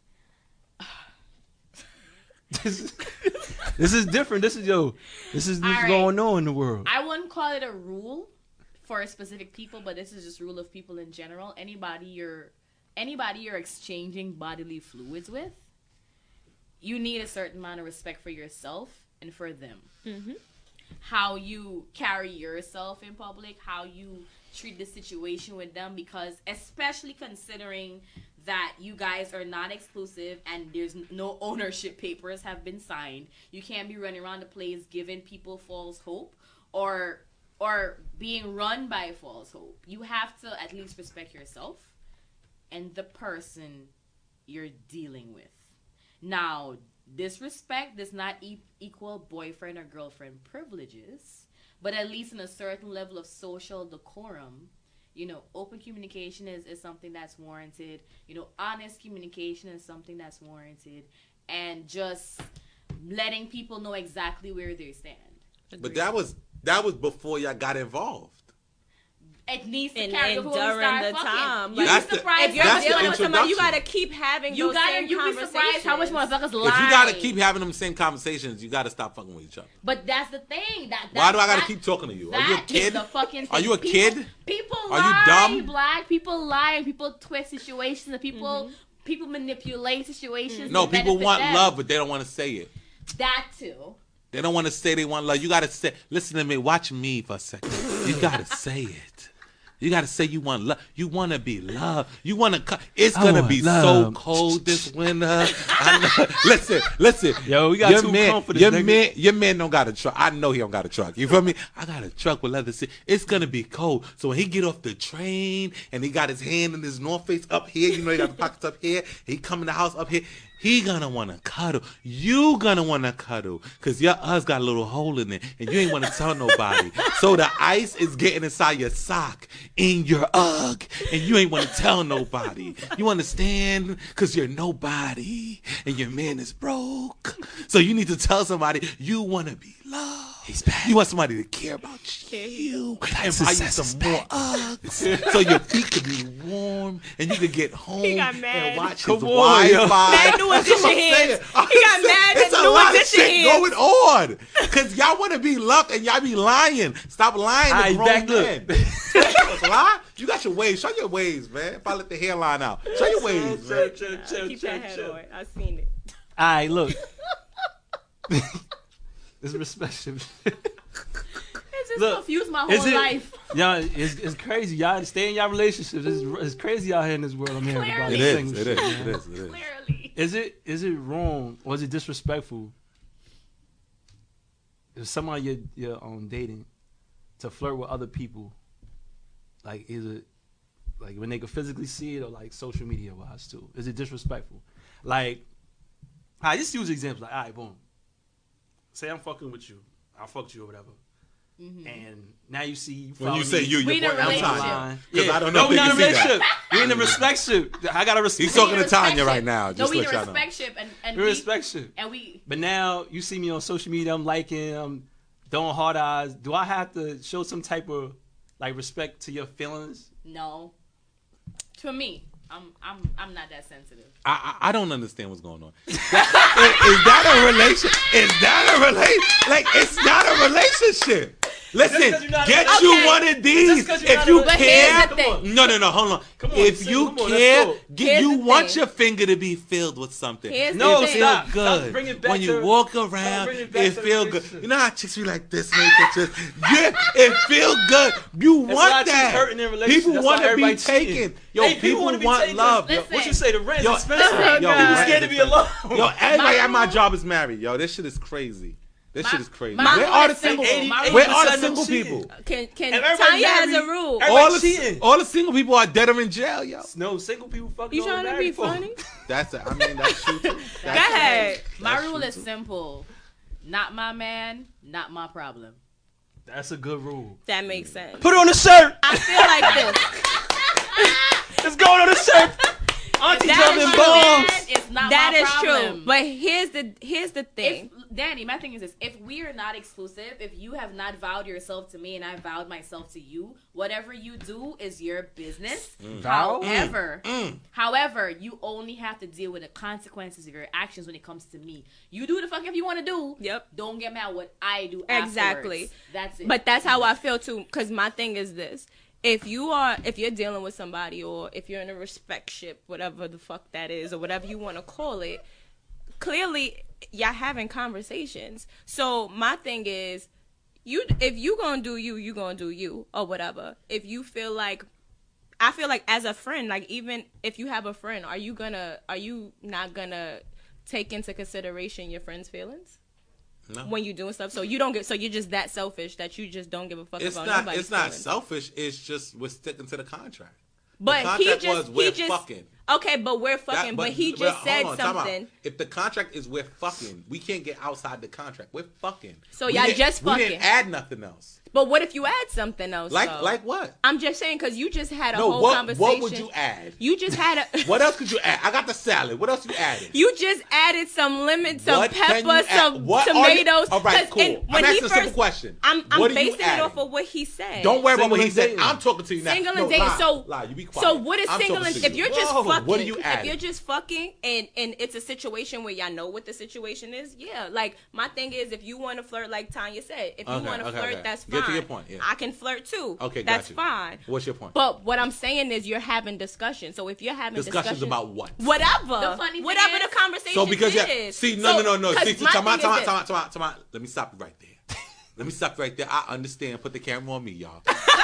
this is, this is different. This is yo. This is what's All right. going on in the world. I wouldn't call it a rule for specific people, but this is just rule of people in general. Anybody you're anybody you're exchanging bodily fluids with, you need a certain amount of respect for yourself and for them. Mm-hmm. How you carry yourself in public, how you treat the situation with them, because especially considering that you guys are not exclusive and there's no ownership papers have been signed, you can't be running around the place giving people false hope or or being run by false hope. You have to at least respect yourself and the person you're dealing with. Now, disrespect does not e- equal boyfriend or girlfriend privileges, but at least in a certain level of social decorum, you know, open communication is, is something that's warranted. You know, honest communication is something that's warranted. And just letting people know exactly where they stand. But that was that was before y'all got involved. it needs to And, carry and before we during start the fucking. time, You like, That's be the- surprised. if you're That's the dealing with somebody, you introduction. gotta keep having You those gotta. same You be conversations. surprised how much motherfuckers lie. If you gotta keep having them same conversations, you gotta stop fucking with each other. But that's the thing. That, Why do I gotta that, keep talking to you? Are That you a is kid? the fucking thing. Are you a people, kid? People Are you lie, dumb? Black people lie, and people twist situations, and people people manipulate situations. No, to people benefit want them. love, but they don't want to say it. That too. They don't want to say they want love. You gotta say, listen to me, watch me for a second. You gotta say it. You gotta say you want love. You want to be loved. You want to. Co- it's I gonna want be love. so cold this winter. I know. Listen, listen. Yo, we got your too man, confident, Your nigga. man, your man don't got a truck. I know he don't got a truck. You feel me? I got a truck with leather seat. It's gonna be cold. So when he get off the train and he got his hand in his North Face up here, you know he got the pockets up here. He come in the house up here. He gonna wanna cuddle. You gonna wanna cuddle. Cause your us got a little hole in it and you ain't wanna tell nobody. So the ice is getting inside your sock in your Ugg and you ain't wanna tell nobody. You understand? Cause you're nobody and your man is broke. So you need to tell somebody you wanna be loved. He's back. You want somebody to care about you and buy you some more Uggs so your feet could be warm and you could get home got mad. and watch Come his on, yo. Wi-Fi. Mad new That's what I'm edition saying. hands. I'm He got saying, mad It's at a new lot of edition shit hands. going on because y'all want to be loved and y'all be lying. Stop lying to Alright, grown back men. up. What's a lie? You got your waves. Show your waves, man. If I let the hairline out, show your waves, man. Chill, chill, chill, Keep chill, that head chill. on. I seen it. All right, look. This respect shit. It's just Look, confused my is whole it- life. Y'all, it's, it's crazy. Y'all stay in y'all relationships. It's, it's crazy out here in this world. I'm hearing about It this is. single It shit, is. man. It is. It is. Clearly. Is it is it wrong or is it disrespectful if somebody you're, you're um, dating to flirt with other people? Like, is it like when they can physically see it or like social media wise too? Is it disrespectful? Like, I just use examples. Like, all right, boom. Say I'm fucking with you. I fucked you or whatever. And now you see you When you follow say me. you, We your in a boy, I'm relationship. Tanya. Yeah. 'Cause I don't know no, if we they not in a can see that. relationship. We in a respect ship. I gotta respect. He's talking to We in a Tanya respect right ship. now. No, Just we in let a y'all know. respect ship, and and We we respect ship. and we. But now you see me on social media. I'm liking. I'm throwing hard eyes. Do I have to show some type of like respect to your feelings? No. To me, I'm I'm I'm not that sensitive. I, I I don't understand what's going on. That- is, is that a relation? Is that a relation? Like it's not a relationship. Listen, 'cause you're not get a- you Okay. one of these. Just 'cause you're If not you a- But here's care, the thing. no, no, no, hold on. Come on, if sis, you come on, let's care, go. get, Here's you the want thing. your finger to be filled with something. Here's the No, it thing. feel stop. good Stop bringing it back when you to- walk stop around. bringing it back It to the feel good. relationship. You know how chicks be like this, make pictures. Yeah, it feel good. You There's a lot want of chicks that. hurting in relationships. People That's want why to everybody be cheating. taken. Yo, Hey, people people wanna be want taken. love. Yo, Listen. What you say? The rent's Yo, expensive. listen, yo, guys. People rent scared is to be expensive. alone. Yo, everybody My at my rule- job is married. Yo, this shit is crazy. This My- shit is crazy. my Where rule are the is single? simple. My Where rule are is the simple. single people? Can can And everybody Tanya has a married. rule? Everybody All the cheating. all the single people are dead or in jail, yo. No, single people fucking You over trying to be married folk. funny? That's it. I mean, that's true too. That's Go ahead. My That's rule true, is too. simple. Not my man, not my problem. That's a good rule. That makes sense. Put it on the shirt. I feel like this. It's going on the shirt. Auntie That is dropping true. bombs. It's not That my is problem. true. But here's the here's the if thing. Danny, my thing is this: if we are not exclusive, if you have not vowed yourself to me and I vowed myself to you, whatever you do is your business. Vow? However, Mm. however, you only have to deal with the consequences of your actions when it comes to me. You do the fuck if you want to do. Yep. Don't get mad what I do. Exactly. Afterwards. That's it. But that's how I feel too. Because my thing is this: if you are, if you're dealing with somebody, or if you're in a respect ship, whatever the fuck that is, or whatever you want to call it, clearly y'all having conversations. So my thing is, you if you gonna do you, you gonna do you, or whatever. If you feel like, I feel like as a friend, like even if you have a friend, are you gonna, are you not gonna take into consideration your friend's feelings? No. When you doing stuff, so you don't get, so you're just that selfish that you just don't give a fuck It's about not. nobody's It's not feelings. selfish. It's just we're sticking to the contract. But the he contract just, was we're he just, fucking. Okay, but we're fucking. That- but, he but just hold said on, time out. something. If the contract is we're fucking, we can't get outside the contract. We're fucking. So We y'all didn't- just We fucking. didn't add nothing else. But what if you add something else? Like though? like what? I'm just saying because you just had a No, whole what conversation. what would you add? You just had a. What else could you add? I got the salad. What else you added? You just added some lemon, some What can you pepper, add? some What are you- tomatoes. All right, 'Cause- cool. and I'm when he asking a simple first- question. I'm, I'm What are you basing it off adding? of what he said. Don't worry about what he Single said. and I'm talking to you now. Single no, and dating. lie, So, lie. You be quiet. so what is I'm single talking and to if you. you're just Whoa, fucking? what are you if adding? you're just fucking and and it's a situation where y'all know what the situation is, yeah. Like my thing is, if you want to flirt, like Tanya said, if you Okay, want to okay, flirt, okay. that's Get fine. to your point, yeah. I can flirt too. Okay, got that's you. fine. What's your point? But what I'm saying is, you're having discussion. So if you're having Discussions discussion, about what? whatever, The funny thing whatever is- the conversation So because yeah, is. see, no, So, no, no, no. 'cause See, see, my time out, thing time is out, this. time out, time out, time out. Let me stop you right there. Let me stop you right there. I understand. Put the camera on me, y'all.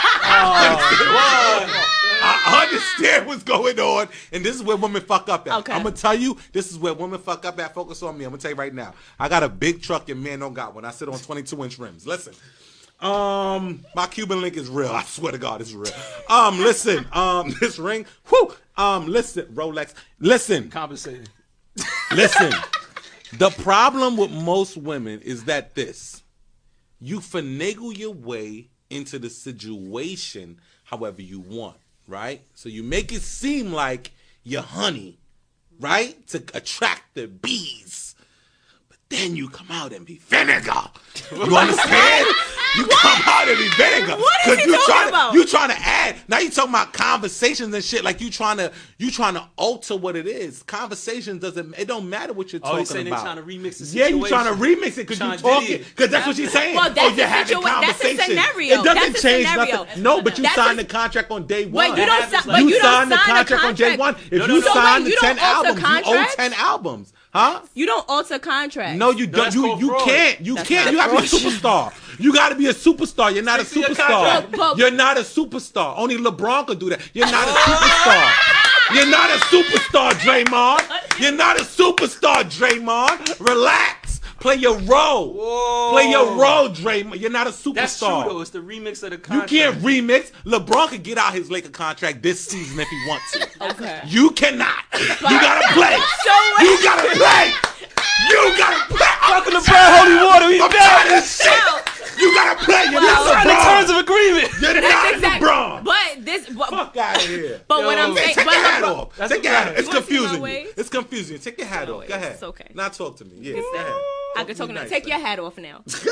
I understand what's going on, and this is where women fuck up at. Okay. I'm gonna tell you, this is where women fuck up at. Focus on me. I'm gonna tell you right now. I got a big truck, and men don't got one. I sit on twenty-two inch rims. Listen. Um, my Cuban link is real. I swear to God, it's real. Um, listen, um, this ring, whoo, um, listen, Rolex, listen, Compensating. listen. The problem with most women is that this, you finagle your way into the situation however you want, right? So you make it seem like you're honey, right? To attract the bees. But then you come out and be vinegar. You understand? You come out and be vinegar. What is 'Cause he you talking trying about? To, you trying to add. Now you talking about conversations and shit. Like you trying to you trying to alter what it is. Conversations doesn't. It don't matter what you're Oh, talking he's saying they about. trying to remix the Yeah, situation. you trying to remix it because you Trying to talking. diddy it. Because that's what she's saying. Well, that's oh, a you're having situa- that's a conversations. scenario. It doesn't That's a change scenario. nothing. No, but you That's signed a- the contract on day one. Wait, you don't happens si- like- but you, you don't signed the sign contract on day one. If No, no, you no. signed So wait, the you ten don't alter albums, you owe contracts? ten albums, huh? You don't alter contracts. No, you don't. that's You called you fraud. can't. You That's can't. not You gotta be a fraud. superstar. You gotta be a superstar. You're not a Stick to your superstar. contract. But- but- You're not a superstar. Only LeBron could do that. You're not a superstar. You're not a superstar, Draymond. You're not a superstar, Draymond. Relax. Play your role. Whoa. Play your role, Draymond. You're not a superstar. That's true though. It's the remix of the You contract. can't remix. LeBron could get out his Laker contract this season if he wants to. Okay. You cannot. You gotta play. So You gotta play. You gotta play. Welcome to Brown Holy Water. We I'm back. tired of this shit. You gotta play. You're Well, not Sign the terms LeBron. of agreement. You're That's not exactly. LeBron. But this. But, Fuck out of here. but what Yo. I'm Hey, saying. take but your hat LeBron- off. That's Take what your hat off. matters. It's You wanna see my confusing you. waves? It's confusing you. Take your hat No, off. Go ahead. it's okay. Now talk to me. Yeah, go ahead. I could talk to now. me Take nice, your man. hat off now. What's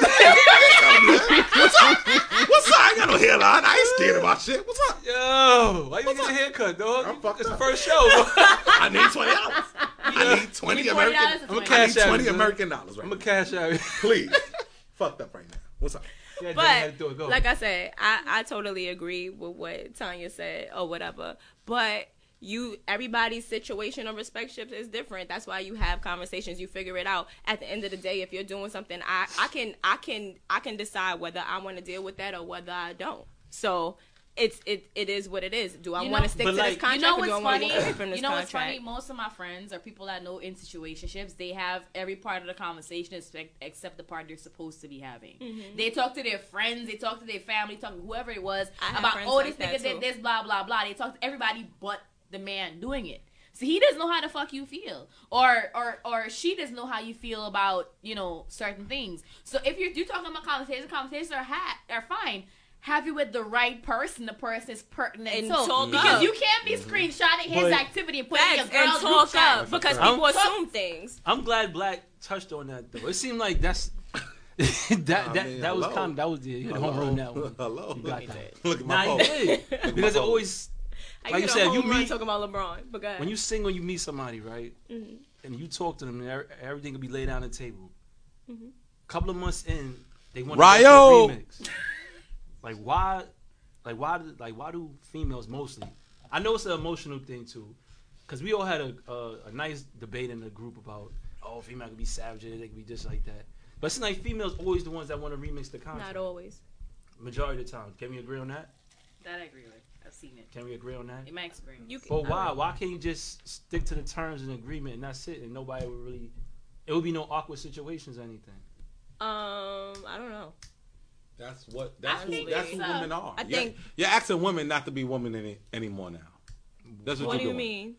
up? What's up? I ain't got no hairline. I ain't scared about shit. What's up? Yo, why you get your haircut, dog? I'm fucked It's the up. first show. I need twenty dollars. I need twenty Give me forty American. dollars I'm a to I cash need out. twenty son. American dollars right I'm a now. cash out. Please. Fucked up right now. What's up? Yeah, Daddy had to do it. But Go. like I said, I, I totally agree with what Tanya said or whatever. But you, everybody's situation or respectships is different. That's why you have conversations. You figure it out. At the end of the day, if you're doing something, I, I can I can I can decide whether I want to deal with that or whether I don't. So it's it it is what it is. Do I You want know- to stick but to like- this contract You know or do I what's want to funny? walk away from this You know what's contract? funny? Most of my friends or people I know in situationships, they have every part of the conversation except, except the part they're supposed to be having. They talk to their friends, they talk to their family, talk to whoever it was I have about, friends oh, like this that nigga too. did this, blah, blah, blah. They talk to everybody but the man doing it. So he doesn't know how the fuck you feel, or or or she doesn't know how you feel about, you know, certain things. So if you're you talking about conversations, conversations are ha- are fine. Have you with the right person, the person is pertinent And to. talk Because up. you can't be screenshotting his But- activity and putting it in Facts, your and girl's group talk chat. up because I'm- people assume things. I'm glad Black touched on that though. It seemed like that's that that I mean, that was hello. kind of that was the hit home run that one. Hello. You got that. Look at my Nah, phone. he did because it phone. always I Like you get a said, home you run meet- talking about LeBron. But go ahead. when you single, you meet somebody, right? Mm-hmm. And you talk to them, and er- everything will be laid down on the table. Mm-hmm. Couple of months in, they want Ryo! to remix. Like why? Like why? do- Like why do females mostly? I know it's an emotional thing too, because we all had a, a a nice debate in the group about oh, female can be savages, they can be just like that. But it's like females always the ones that want to remix the contract. Not always. Majority of the time. Can we agree on that? That I agree with. I've seen it. Can we agree on that? In my experience. You can, But why? Why can't you just stick to the terms and agreement and that's it? And nobody would really. It would be no awkward situations or anything. Um, I don't know. That's what. That's I who. think That's who it's, uh, women are. I You're- think- you're asking women not to be women any anymore now. That's what, What do you're you doing. mean?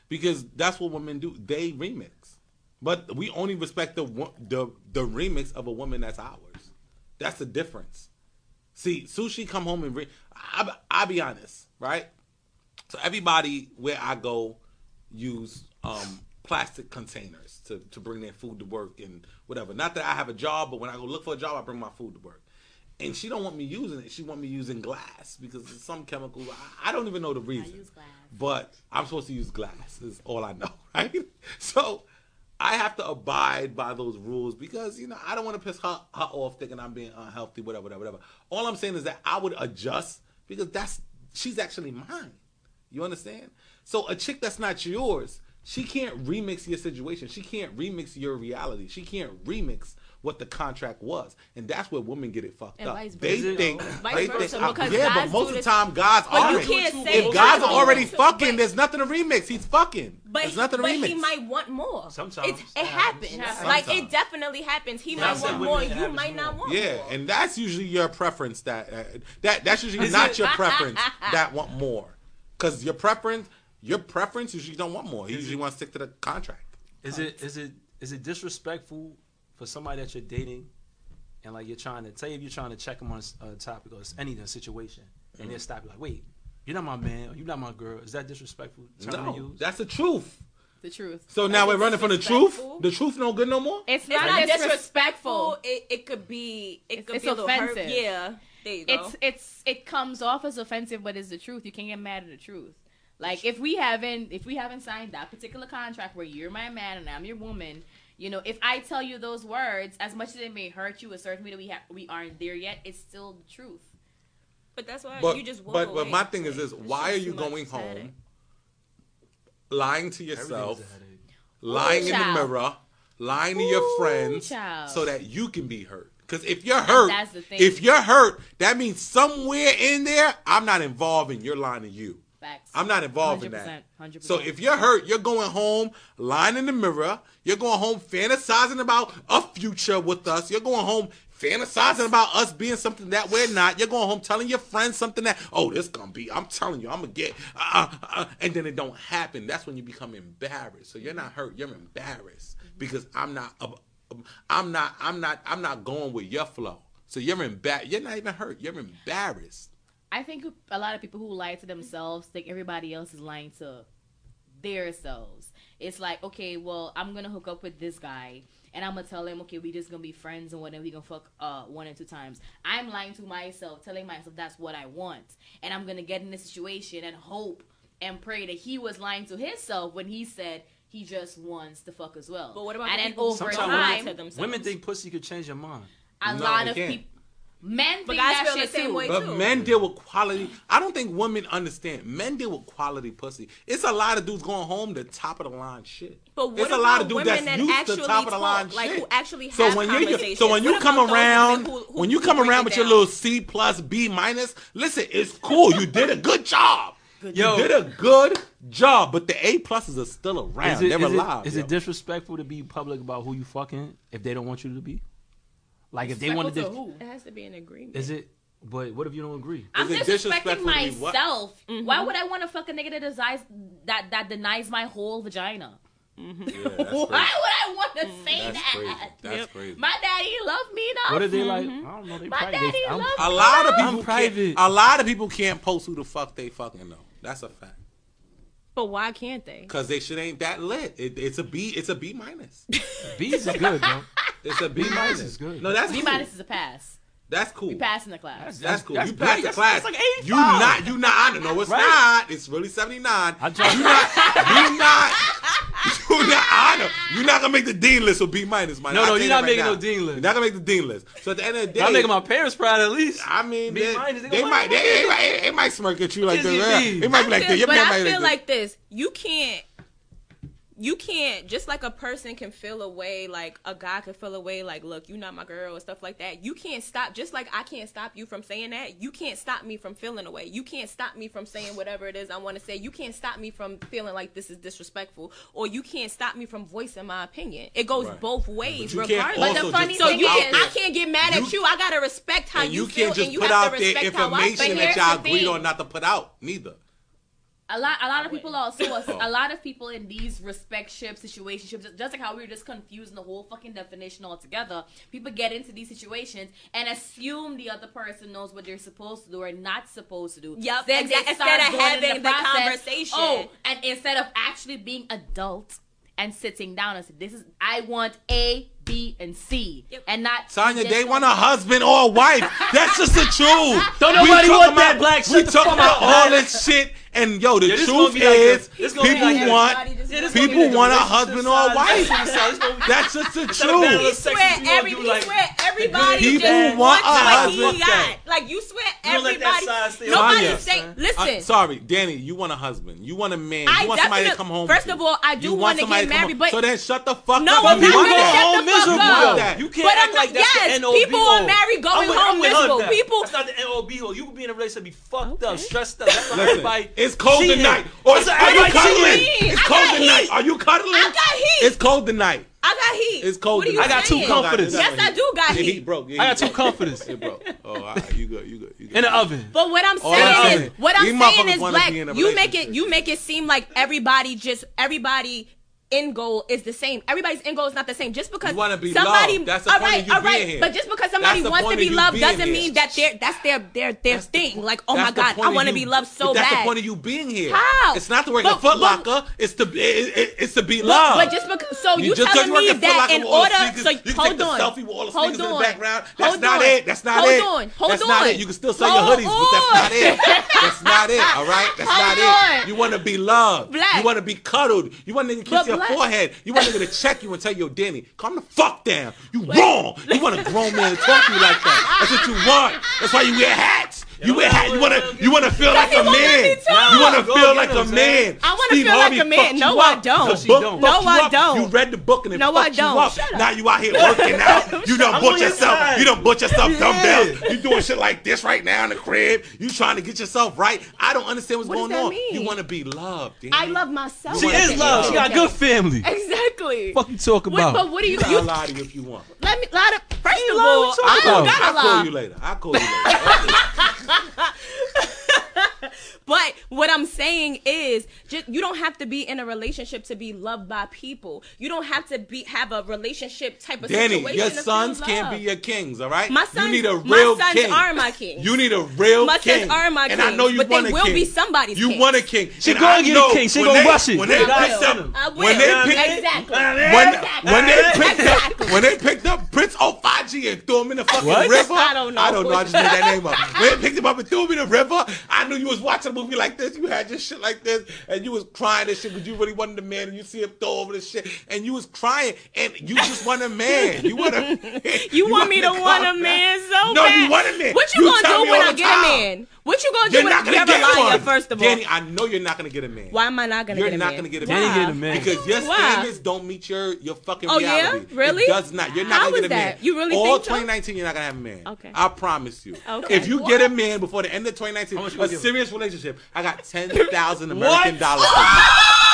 because that's what women do. They remix, but we only respect the wo- the the remix of a woman that's ours. That's the difference. See, Sushi come home and re- I I be honest, right? So everybody where I go use um, plastic containers to, to bring their food to work and whatever. Not that I have a job, but when I go look for a job, I bring my food to work. And she don't want me using it. She want me using glass because it's some chemical. I, I don't even know the reason. I use glass. But I'm supposed to use glass is all I know, right? So I have to abide by those rules because, you know, I don't want to piss her, her off thinking I'm being unhealthy, whatever, whatever, whatever. All I'm saying is that I would adjust because that's she's actually mine. You understand? So a chick that's not yours, she can't remix your situation. She can't remix your reality. She can't remix what the contract was. And that's where women get it fucked And up. vice They versa. think, Vice they versa, think, because yeah, but guys most do of the this- time, guys But are. you can't say If guys guys are already do- fucking, but- there's nothing to remix. He's fucking. But, there's nothing to but remix. he might want more. Sometimes. It's, it It happens. happens. Like, Sometimes. it definitely happens. He Yeah, might I said want women, more. it You happens might not more. want Yeah, more. and that's usually your preference. That uh, that that's usually Is not it- your preference. That want more, because your preference, your preference usually don't want more. He Is usually it- wants to stick to the contract. Is it is it is it disrespectful for somebody that you're dating, and like you're trying to tell you if you're trying to check them on a topic or any situation, and Mm-hmm. they'll stop you like, wait, you're not my man, or you're not my girl. Is that disrespectful? Term to No, use? that's the truth. The truth. So now Like, we're running from the truth. disrespectful. The truth no good no more. It's It's not, not disrespectful. disrespectful. It, it could be. It It's- could it's be a little hurt. offensive. Yeah. There you go. It's it's it comes off as offensive, but it's the truth. You can't get mad at the truth. Like if we haven't if we haven't signed that particular contract where you're my man and I'm your woman, you know, if I tell you those words, as much as it may hurt you, a certain way that we ha- we aren't there yet, it's still the truth. but that's why But you just walk but away. but my thing is Like, this: it's why are just you too much going headache. home, lying to Everything's yourself, a headache. lying in the child. mirror, lying to your Ooh, friends, child. so that you can be hurt? Because if you're hurt, that's the thing. if you're hurt, that means somewhere in there, I'm not involved in your lying to you. Facts. I'm not involved in one hundred that. percent, one hundred So percent. if you're hurt, you're going home, lying in the mirror. You're going home fantasizing about a future with us. You're going home fantasizing about us being something that we're not. You're going home telling your friends something that, oh, this gonna be. I'm telling you, I'm gonna get. Uh, uh, uh, and then it don't happen. That's when you become embarrassed. So you're not hurt. You're embarrassed because I'm not. Uh, I'm not. I'm not. I'm not going with your flow. So you're embarrassed. You're not even hurt. You're embarrassed. I think a lot of people who lie to themselves think everybody else is lying to their selves. It's like, okay, well, I'm gonna hook up with this guy, and I'm gonna tell him, okay, we just gonna be friends and whatever. We gonna fuck uh one or two times. I'm lying to myself, telling myself that's what I want, and I'm gonna get in this situation and hope and pray that he was lying to himself when he said he just wants to fuck as well. But what about and the then people over who Sometimes lie time, to themselves? Women think pussy could change your mind. a No, lot it of can't. people, men But think guys that feel the shit same too. way. But too. men deal with quality. I don't think women understand. Men deal with quality pussy. It's a lot of dudes going home to top of the line shit. But what it's a about lot of dudes women that's that used actually to top of the talk, line like shit. who actually so have when you conversations? so when you What come about those around women who- who- when you who come break around it with your down? little C plus B minus, listen, it's cool. You did a good job. Yo. You did a good job, but the A pluses are still around. Is it, They're is it- alive. is yo. it disrespectful to be public about who you fucking if they don't want you to be? Like if they wanted Disrespectful to, to who? It has to be an agreement. is it? But what if you don't agree? I'm Is it disrespecting disrespectful to be what? myself. Mm-hmm. Why would I want to fuck a nigga that denies that that denies my whole vagina? Yeah, that's Why crazy. would I want to say That's that? crazy. That's crazy. My daddy loved me enough. What if they like? I don't know. They My private. daddy I'm- loves A lot of I'm people private. can't. A lot of people can't post who the fuck they fucking know. That's a fact. But why can't they? Cause they shit ain't that lit. It, it's a B. It's a B minus. B's is good, bro. It's a B B minus. minus is good. No, that's B cool. minus is a pass. That's cool. We pass in the class. That's cool. That's you passed great. the class. That's like you eighty-five. not. You not. I don't know. It's Right? not. It's really seventy nine. I tried- You not. You not. You not. I know. You're not gonna make the dean list with B minus, man. No, I'll no, tell you're you not that making right no now. dean list. You're not gonna make the dean list. So at the end of the day, I'm making my parents proud at least. I mean, B they, minus, they, they gonna might. like They, they, might- they might smirk at you like Is this. it Yeah. B? They might be I like feel, this. Your but man I might feel like like this. You can't. You can't, just like a person can feel away, like a guy could feel away, like, look, you're not my girl and stuff like that. You can't stop, just like I can't stop you from saying that. You can't stop me from feeling away. You can't stop me from saying whatever it is I want to say. You can't stop me from feeling like this is disrespectful, or you can't stop me from voicing my opinion. It goes Right. both ways, But you can't regardless. also But the funny just So put you out can't, there- I can't get mad at You- you. I gotta respect how and you, you feel, can't just and you put have out to there respect how I information feel. that Here's y'all the agreed thing. on not to put out neither. A lot, a lot of people also, a lot of people in these respect-ships, situationships, just like how we were just confusing the whole fucking definition altogether. People get into these situations and assume the other person knows what they're supposed to do or not supposed to do. Yep, Then exactly. they start Instead of going in having the process, conversation. Oh, and instead of actually being adult and sitting down and say, "This is I want A, B, and C," Yep. and not Tanya, just they go- want a husband or a wife. That's just the truth. Don't We nobody talking want that, about- Black. Shut We the talking fuck about up, all man. this shit, and yo, the Yeah, this truth gonna be like is, a- this gonna be people like a- want everybody just- Yeah, this gonna be people like a want a relationship husband or a side, wife. relationship side. It's gonna be- That's just the Instead of battle truth. of sex, Swear we gonna every, do he like- swear everybody People just want wants a what husband. he got. Like you swear You don't let that everybody. side stay Nobody Tanya. say. Listen, Uh, sorry, Danny, you want a husband. You want a man. You I want somebody to definitely- come home first with of you. all, I do You want wanna somebody get to come married, home- but- So then shut the fuck No, up. I'm You not want gonna that. shut home the fuck miserable. up. That. You can't But act I'm like not- that's yes, the N O B people are hole. married going I'm with- home I'm with her miserable. now. People- That's not the N O B hole. You could be in a relationship, be fucked up, stressed up. That's why Listen, everybody. it's cold cheating. tonight. Or That's are why you everybody cuddling? cheating. It's I cold got tonight. heat. Are you cuddling? I got heat. It's cold tonight. I got heat. It's cold What are you tonight. I got two saying? comforters. Yes, I do got Your heat. heat broke. Your I heat got two broke. comforters It broke. Oh, all right. You good. You good. You good. in the oven. But what I'm All I'm saying saying, is, what I'm these saying motherfuckers is, wanna Black, be in a you make it, relationship. you make it seem like everybody just everybody. End goal is the same. Everybody's end goal is not the same. Just because You wanna be somebody, loved. That's the all point right, of you all right. being here. But just because somebody That's the wants to point be of you loved being doesn't here. mean that they're that's their their their That's the thing. po- Like, oh that's my the God, point I of want to you- be loved so but that's bad. the point of you being here. How? It's not to work But- at Foot but- Locker. It's to be. It, it, it's to be But, loved. but just because, so you, just 'cause telling you work me at Foot that Locker in with all the order, sneakers, so you can hold take the on, selfie with all the hold sneakers in the on, background. That's hold not on, it. That's not hold it. on, hold That's on. not it. You can still sell Hold your hoodies, but that's not on. it. That's not it. All right. That's Hold not it. on. You want to be loved. Black. You want to be cuddled. You want a nigga to But kiss your Black- forehead. You want a nigga to check you and tell you, Danny, calm the fuck down. You wrong. You want a grown man to talk to you like that. That's what you want. That's why you wear hats. You wear hats. You wanna you wanna feel like he a won't let me man. talk. You wanna Go feel get like him, a son. man. I wanna Steve feel like Harvey a man. fucked No, you I up. don't. The No, she book don't. fucked No, you I up. don't. You read the book and it No, I fucked you don't. up. Shut up. Now you out here working out. You done I'm bought on your yourself. side. You done bought yourself Yeah. dumbbells. You doing shit like this right now in the crib. You trying to get yourself right. I don't understand what's What does going that on. mean? You want to be loved. Danny. I love myself. She wanna is be loved. She got Okay. good family. Exactly. Fuck you talk What, about. but what do you? I'll you lie to you if you want. let me lie to. First of lie, all, what you I talking don't about? gotta I'll lie. call you later. I'll call you later. But what I'm saying is, just, you don't have to be in a relationship to be loved by people. You don't have to be have a relationship type of Danny, situation. your to feel sons can't love. be your kings, all right? My sons, you need a my real sons king. are my kings. You need a real My king. sons are my And I kings, know you but want they a will king. be somebody's You kings. want a king. She And gonna I get a know king. She when gonna they- rush it. When they I picked will. up, I will. when they picked, Exactly. when, Exactly. when they picked Exactly. up, when they picked up Prince Ofaji and threw him in the fucking What? river. I don't know. I don't know. I just made that name up. When they picked him up and threw him in the river, I knew you was watching a movie like this. You had your shit like this, and you was crying and shit because you really wanted a man, and you see him throw over the shit, and you was crying, and you just want a man. You want a. You, want me to calm want a down. man so No, bad? you want a man. What you, You gonna tell do me when all I the get time. a man? What you gonna do You're when not you're gonna a get liar? one. First of all, Danny, I know you're not gonna get a man. why am I not gonna You're get a not man? gonna get a Danny man. get a man. Because your Why? standards don't meet your your fucking Oh, yeah? reality. Really? It does not. You're not How gonna is get a man. that? You really All think so? twenty nineteen, you're not gonna have a man. Okay. I promise you. Okay. If you get a man before the end of twenty nineteen, How much you a gonna give serious relationship, I got ten thousand American What? dollars for you.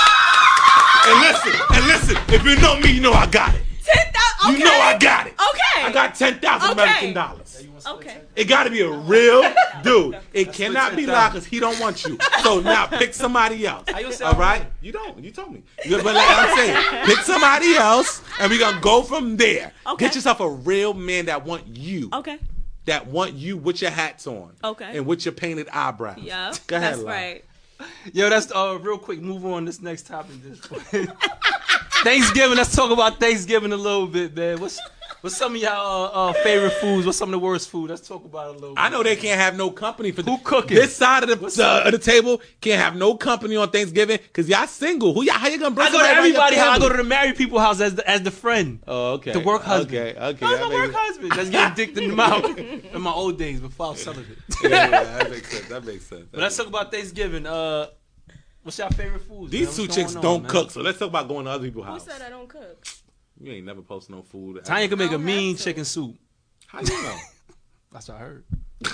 And listen, and listen. If you know me, you know I got it. Ten thousand. Okay. You know I got it. Okay. I got ten thousand Okay. American dollars. Okay. It got to be a real dude. It cannot be Lie because he don't want you. So now pick somebody else. How you say All I'm right? You don't. You told me. You- But like I'm saying, pick somebody else, and we're gonna go from there. Okay. Get yourself a real man that want you. Okay. That want you with your hats on. Okay. And with your painted eyebrows. Yeah. Go ahead. That's Lie. right. Yo, that's uh real quick. Move on. This next topic. This Thanksgiving. Let's talk about Thanksgiving a little bit, man. What's what's some of y'all uh, uh, favorite foods? What's some of the worst food? Let's talk about it a little. I bit. know they can't have no company for Who cooking? This side of the uh, of the table can't have no company on Thanksgiving because y'all single. Who y'all? How you gonna bring? I go to somebody around your everybody house. I family? go to the married people house as the, as the friend. Oh, okay. The work husband. Okay, okay. How's that my work makes- husband? That's getting dicked in the mouth in my old days before I was celibate. Yeah, yeah, that makes sense. That makes sense. But let's talk about Thanksgiving. Uh, what's your favorite foods? These man? two What's chicks going on, don't man? cook, so let's talk about going to other people's Who house. said I don't cook? You ain't never posted no food. Tanya can make a I don't mean have to. chicken soup. How you know? That's what I heard.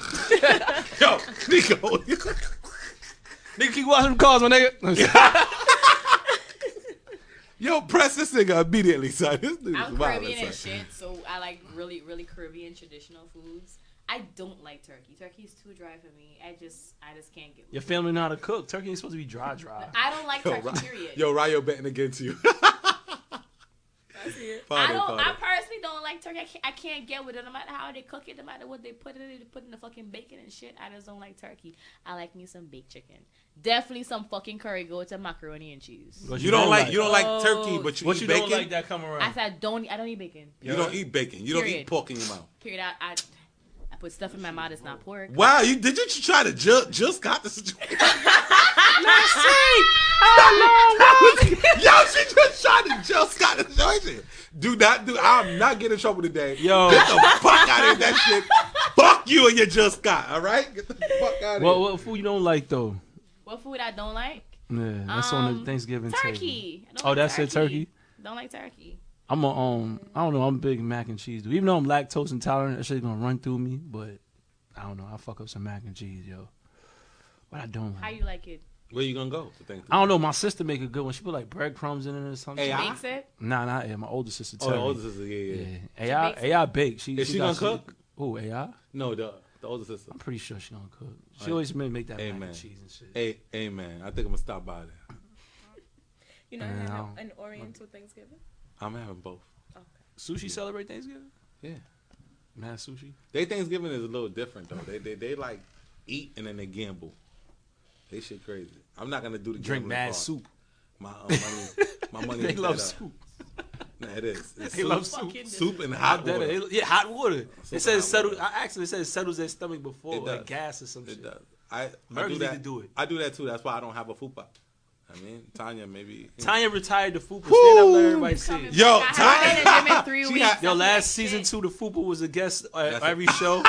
Yo, Nico. Nigga, keep watching them cars, my nigga. Yo, press this nigga immediately, son. This dude is I'm wild. Caribbean son. and shit, so I like really, really Caribbean traditional foods. I don't like turkey. Turkey is too dry for me. I just, I just can't get. Your family know how to cook. Turkey ain't supposed to be dry, dry. I don't like Yo, turkey. Ry- Period. Yo, Ryo betting against you. I see it. I Father, don't. father. I personally don't like turkey. I can't, I can't get with it. No matter how they cook it, no matter what they put in it, they put in the fucking bacon and shit. I just don't like turkey. I like me some baked chicken. Definitely some fucking curry goat to macaroni and cheese. What You don't like you don't like Oh. turkey, but you What eat you bacon. don't like that come around? I said I don't. I don't eat bacon. You don't eat bacon. You don't eat Period. pork in your mouth. Period. I, I, I put stuff in my mouth that's not pork. Wow, you did you try to just just got the situation? Yo, she just tried to just got the situation. Do not do. I'm not getting in trouble today. Yo. Get the fuck out of that shit. Fuck you and your just got. All right, get the fuck out of What here. what food you don't like though? What food I don't like? Yeah, that's on the Um, Thanksgiving table. Turkey. I don't Oh, like that's it, turkey? Don't like turkey. I'm a um I don't know, I'm a big mac and cheese dude. Even though I'm lactose intolerant, that shit's gonna run through me, but I don't know, I fuck up some mac and cheese, yo. What I don't How like. you like it? Where you gonna go? To Thanksgiving? I don't know, my sister make a good one. She put like breadcrumbs in it or something. Hey, I- Makes it. Nah, not yeah, my older sister Oh, Terry. the older sister. Yeah, yeah. Yeah. A I makes A I bake. She, Is she got gonna some- cook? Who, A I? No, the the older sister. I'm pretty sure she gonna cook. She Right. always make, make that mac Amen. and cheese and shit. Hey, hey, man. I think I'm gonna stop by there. You know, I Yeah, I had don't- an Oriental Thanksgiving. I'm having both. Sushi celebrate Thanksgiving? Yeah. Mad sushi? They Thanksgiving is a little different though. They they they like eat and then they gamble. They shit crazy. I'm not gonna do the Drink gambling mad part. soup. My uh, money, my money. They ain't love that up. soup. Nah, it is. It's They soup, love soup. Fucking soup and Hot hot water. water. It- Yeah, hot water. Soup It and says hot settle. water. I actually said it settles their stomach before, It like does. gas or some It shit. does. I, I Americans do need that. to do it. I do that too. That's why I don't have a fupa. I mean, Tanya maybe. Tanya retired the fupa. Stand up, let everybody see Coming it. Yo, back. I haven't been in the gym in Tanya. three She weeks. had- Yo, I'm last like, season shit. two, the fupa was a guest at That's every it. show.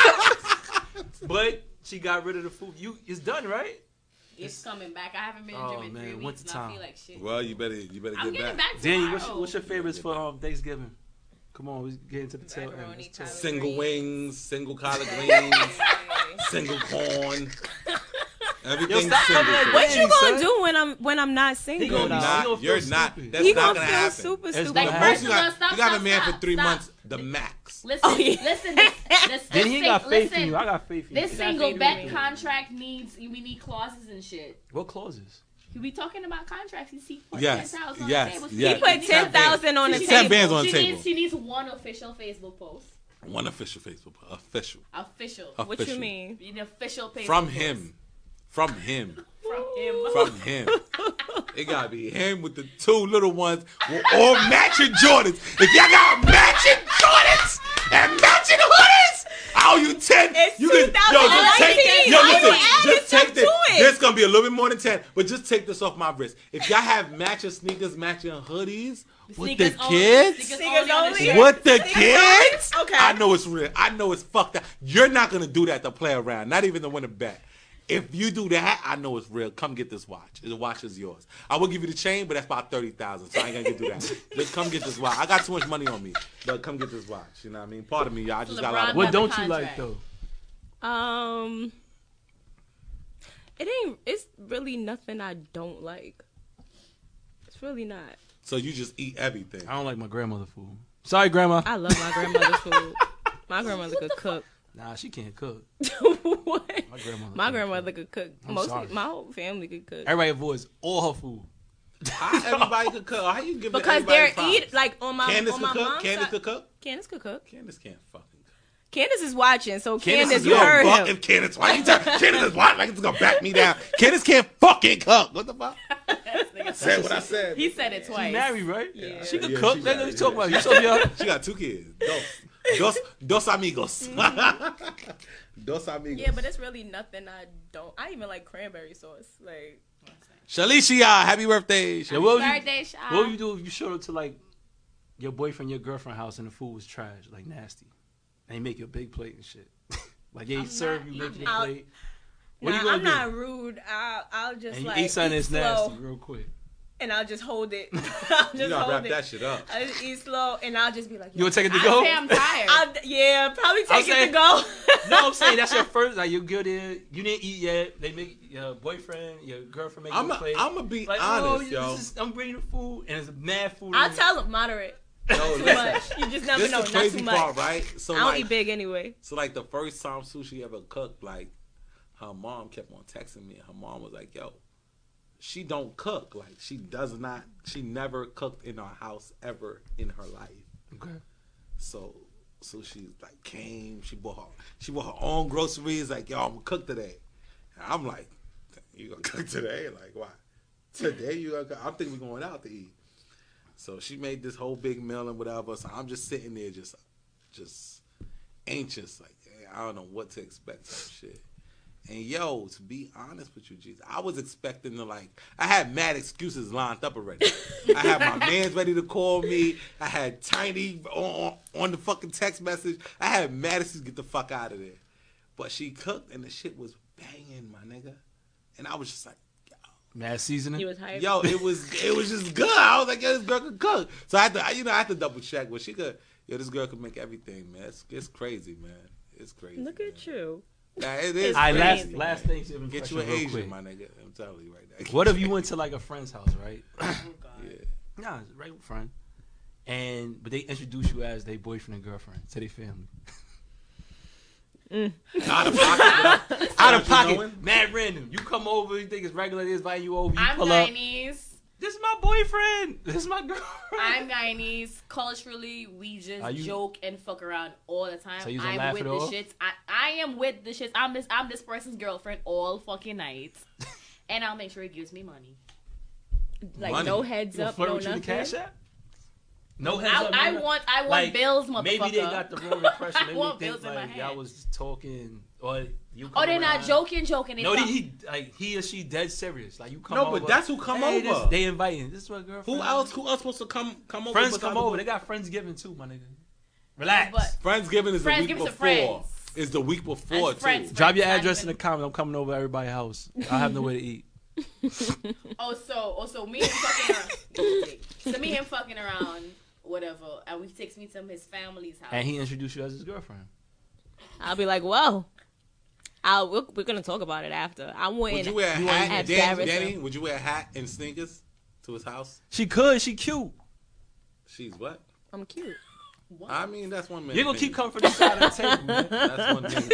But she got rid of the fupa. You, it's done, right? It's coming back. I haven't been in the Oh, gym in man, three weeks, winter and I time. feel like shit. Well, you better you better I'm get getting back. back Danny, tomorrow. what's your, what's your favorites for um, Thanksgiving? Come on, we get into the tail end. Macaroni, Let's talk. collard Single greens. wings, single collard greens, single corn. Everything stop single. coming at What Danny, you gonna son. do when I'm when I'm not single? He gonna You're be though? not. gonna feel You're not. stupid. That's He not gonna gonna feel happen. super It's stupid. gonna The happen. most you got, Stop, you got a stop, man for stop, three stop. months. The max. Listen, Oh, yeah. listen, this, this, Then he ain't got this, faith listen, in you. I got faith in you. This got single faith in bet me. contract needs, we need clauses and shit. What clauses? We talking about contracts. You see, put Yes, ten thousand on yes, the table. yes. He put ten thousand on the Ten table. bands on the she table. Needs, she needs one official Facebook post. One official Facebook. Official. Official. Official. What you mean? An official Facebook From post. him. From him. From him. From him. It gotta be him with the two little ones with all matching Jordans. If y'all got matching Jordans and matching hoodies, I owe you ten. It's you can, yo, just take, twenty nineteen. yo, I listen, ain't adding just take stuff this. to it. This gonna be a little bit more than ten, but just take this off my wrist. If y'all have matching sneakers, matching hoodies with the Sneakers only. kids. Sneakers Sneakers only on the only? shirt. What the Sneakers kids? only? Okay. I know it's real. I know it's fucked up. You're not gonna do that to play around. Not even to win a bet. If you do that, I know it's real. Come get this watch. The watch is yours. I will give you the chain, but that's about thirty thousand. So I ain't gonna get do that. Just come get this watch. I got too much money on me, but come get this watch. You know what I mean? Pardon me, y'all. I just got a lot of LeBron What money. the don't you like contract. though? Um, it ain't. It's really nothing I don't like. It's really not. So you just eat everything. I don't like my grandmother food. Sorry, grandma. I love my grandmother's food. My grandmother could cook. Nah, she can't cook. What? My grandmother. My can't grandmother cook. could cook. I'm Mostly, sorry. my whole family could cook. Everybody avoids all her food. How everybody could cook? How you give Because everybody they're props? eat like on my Candace on could my cook. mom's Candace side. could cook. Candace could cook. Candace can't fucking cook. Candace is watching, so Candace Candace, is you gonna heard fuck him. if Candace. Why you tell Candace is what? Like it's gonna back me down. Candace can't fucking cook. What the fuck? Said what I said. He said it twice. She married, right? Yeah. She could Yeah, cook. she That's what married, you talking yeah. about. You told me her. She got two kids. Dos, dos, dos amigos. Dos amigos. Yeah, but it's really nothing I don't. I even like cranberry sauce. Like Shalicia, happy birthday. Yeah, what would you, Birthday shot. what would you do if you showed up to like your boyfriend, your girlfriend house and the food was trash, like nasty, and they make you a big plate and shit? Like they I'm serve not you, make eating you a it. plate. What nah, are you gonna I'm do? not rude. I'll, I'll just And you like eat something eat that's slow, nasty real quick. and I'll just hold it. I'll just You gotta hold wrap it. that shit up. I just eat slow, and I'll just be like, You gonna take it to I go? say I'm tired. I'll, yeah, probably I'm take it saying- to go. No, I'm saying that's your first. Like you go there, you didn't eat yet. They make your boyfriend, your girlfriend make I'm you a a, plate. I'm gonna be like, honest, oh, yo. this is, I'm bringing the food, and it's mad food. I'll in it. tell them moderate. No, Too listen. much. You just never This know. the Not crazy too much. part, right? So I don't like, eat big anyway. so like the first time sushi ever cooked, like her mom kept on texting me, and her mom was like, "Yo, she don't cook. Like she does not. She never cooked in our house ever in her life." Okay. So, so she like came. She bought her. She bought her own groceries. Like, yo, I'm gonna cook today. And I'm like, you gonna cook today? Like, why? Today you gonna cook? I'm thinking we're going out to eat. So she made this whole big meal and whatever. So I'm just sitting there, just, just anxious. Like, hey, I don't know what to expect. Some shit. And yo, to be honest with you, Jesus, I was expecting to like, I had mad excuses lined up already. I had my mans ready to call me. I had Tiny on, on the fucking text message. I had mad excuses to get the fuck out of there. But she cooked and the shit was banging, my nigga. And I was just like, Mad seasoning. He was hyped. yo, it was it was just good. I was like, yo, this girl could cook. So I had to, you know, I had to double check, but she could. Yo, this girl could make everything, man. It's, it's crazy, man. It's crazy. Look man. at you. Nah, it is. All right, last crazy, last man. Thanksgiving Get question you an real Asian, quick. my nigga. I'm telling you right now. What if you went to like a friend's house, right? Oh God. Yeah. Nah, it's a regular friend, and but they introduce you as their boyfriend and girlfriend to their family. Out of pocket. Out of you pocket, knowing? mad random. You come over, you think it's regular. They invite you over. You I'm pull up. Guyanese. This is my boyfriend. This is my girlfriend. I'm Guyanese. Culturally, we just Are you- joke and fuck around all the time. So you don't I'm laugh with at the all? shits. I, I am with the shits. I'm this I'm this person's girlfriend all fucking night. And I'll make sure he gives me money. Like Money. no heads You gonna up, flirt no with you the nothing. cash app? No heads I, up. I no want I want Like, bills, motherfucker. Maybe they got the wrong impression. I Maybe want they think bills in my like y'all hand. was talking or you. Oh, come they're not around. joking, joking. They No, they, fuck- he like he or she dead serious. Like you come No, over. but that's who come hey, over. This, they inviting. This is my girlfriend. Who else? Who else supposed to come come over? Friends besides come the over. boy- They got Friendsgiving too, my nigga. Relax. But Friendsgiving is the week Friendsgiving's to before. friends. Is the week before That's friends. too. Drop your not address in even- the comments. I'm coming over to everybody's house. I have nowhere to eat. Oh, so, oh, so me and him fucking around. So me and him fucking around, whatever, and we takes me to his family's house. And he introduced you as his girlfriend. I'll be like, well, I'll, we're, we're gonna talk about it after. I Would went. you wear a you hat, wanna Danny, embarrass Danny? him. Would you wear a hat and sneakers to his house? She could. She cute. She's what? I'm cute. What? I mean, that's one man. You're gonna keep coming for this side of the table, man. That's one thing.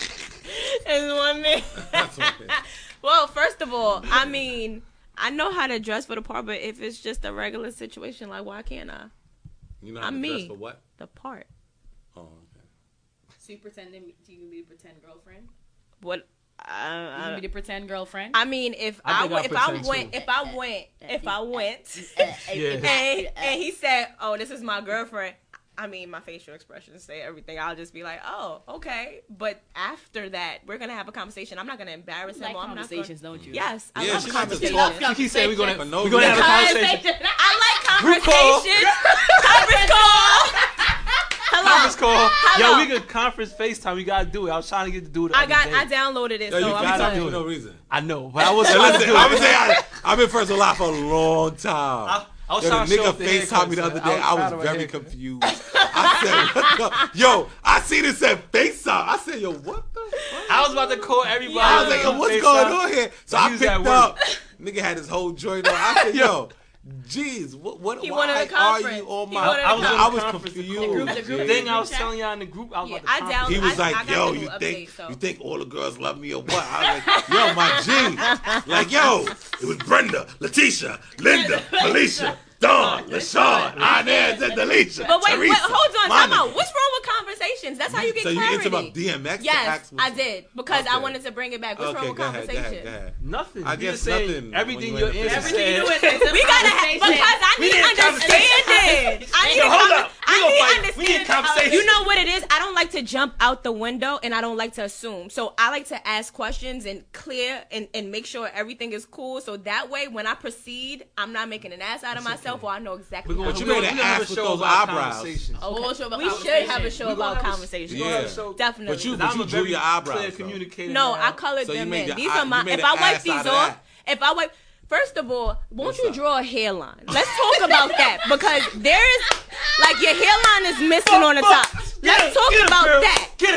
It's one man. That's one thing. Well, first of all, I mean, I know how to dress for the part, but if it's just a regular situation, like, why can't I? You know how I'm to dress me. for what? The part. Oh, okay. So you pretending to you can be the pretend girlfriend? What? You can Uh, be the pretend girlfriend? I mean, if I I, think I went, if I pretend went, too. if I went, if I went, Yeah. and, and he said, "Oh, this is my girlfriend." I mean, my facial expressions say everything. I'll just be like, "Oh, okay." But after that, we're gonna have a conversation. I'm not gonna embarrass You him. like or I'm not gonna- conversations, don't you? Yes, I Yeah, love she likes to conversations. talk. She keep saying we're gonna For no we're gonna have a reason. conversation. I like Group call. conversations. Conference call. Conference Hello. call. Hello. Yo, we could conference FaceTime. We gotta do it. I was trying to get to do it. the I other got. day. I downloaded it, Yo, so you I'm can't talk do for it. no reason. I know, but I was Hey, trying to listen, do I'm gonna it. say I, I've been friends with Lot for a long time. I, I was Yo, trying the to show nigga off the FaceTimed me the haircuts, other man. day. I proud was of my very haircut. confused. I said, what the, yo, I see this at FaceTime. I said, yo, what the fuck? I was about to call everybody. I was like, yo, on what's FaceTime. going on here? So But I he was picked at work. up. Nigga had his whole joint on. I said, yo, jeez, what, what, He why wanted a are conference. you on He my? wanted a I was, I, on I the was conference, the confused. group- The group- The G. thing I was chat? telling y'all in the group, I was Yeah, about to I conference. down- He was I- like, I got yo, the you new think update, so. you think all the girls love me or what? I was like, yo, my G. Like, yo, it was Brenda, Letitia, Linda, Felicia, Dawn, LaShawn, Inez, and Delisha. But wait, wait, Teresa, hold on, time Monica. out. What's wrong with conversations? That's how you get So you clarity. interrupt D M X to Yes, ask I what's- did because I Okay. wanted to bring it back. What's Okay, wrong with go ahead, go conversation? ahead, go ahead. Nothing. I You guess just say nothing everything when your you in the answer Everything you do said. is, is a We gotta have conversation. because I We need need understanding. I need Yo, a hold conver- up. We I gonna need fight. We need understanding. conversation. You know what it is? I don't like to jump out the window, and I don't like to assume. So I like to ask questions and clear and, and make sure everything is cool. So that way, when I proceed, I'm not making an ass out of myself, or I know exactly. We're how gonna, you to we're made gonna, an we're gonna have ass a with show those about eyebrows. conversations. A whole show about We should have a conversation. show We're gonna about have a- conversation. we're gonna have a Yeah. show- Definitely. But you, I'm but a you drew very your eyebrows. clear though. communicator No, now. I colored So you them made in. your These eye- are my. you made If an I wipe ass these out of off, that. if I wipe, first of all, won't What's you up? draw a hairline? Let's talk about that because there is, like, your hairline is missing on the top. Get him, Let's talk get him, about girl. that. Get him.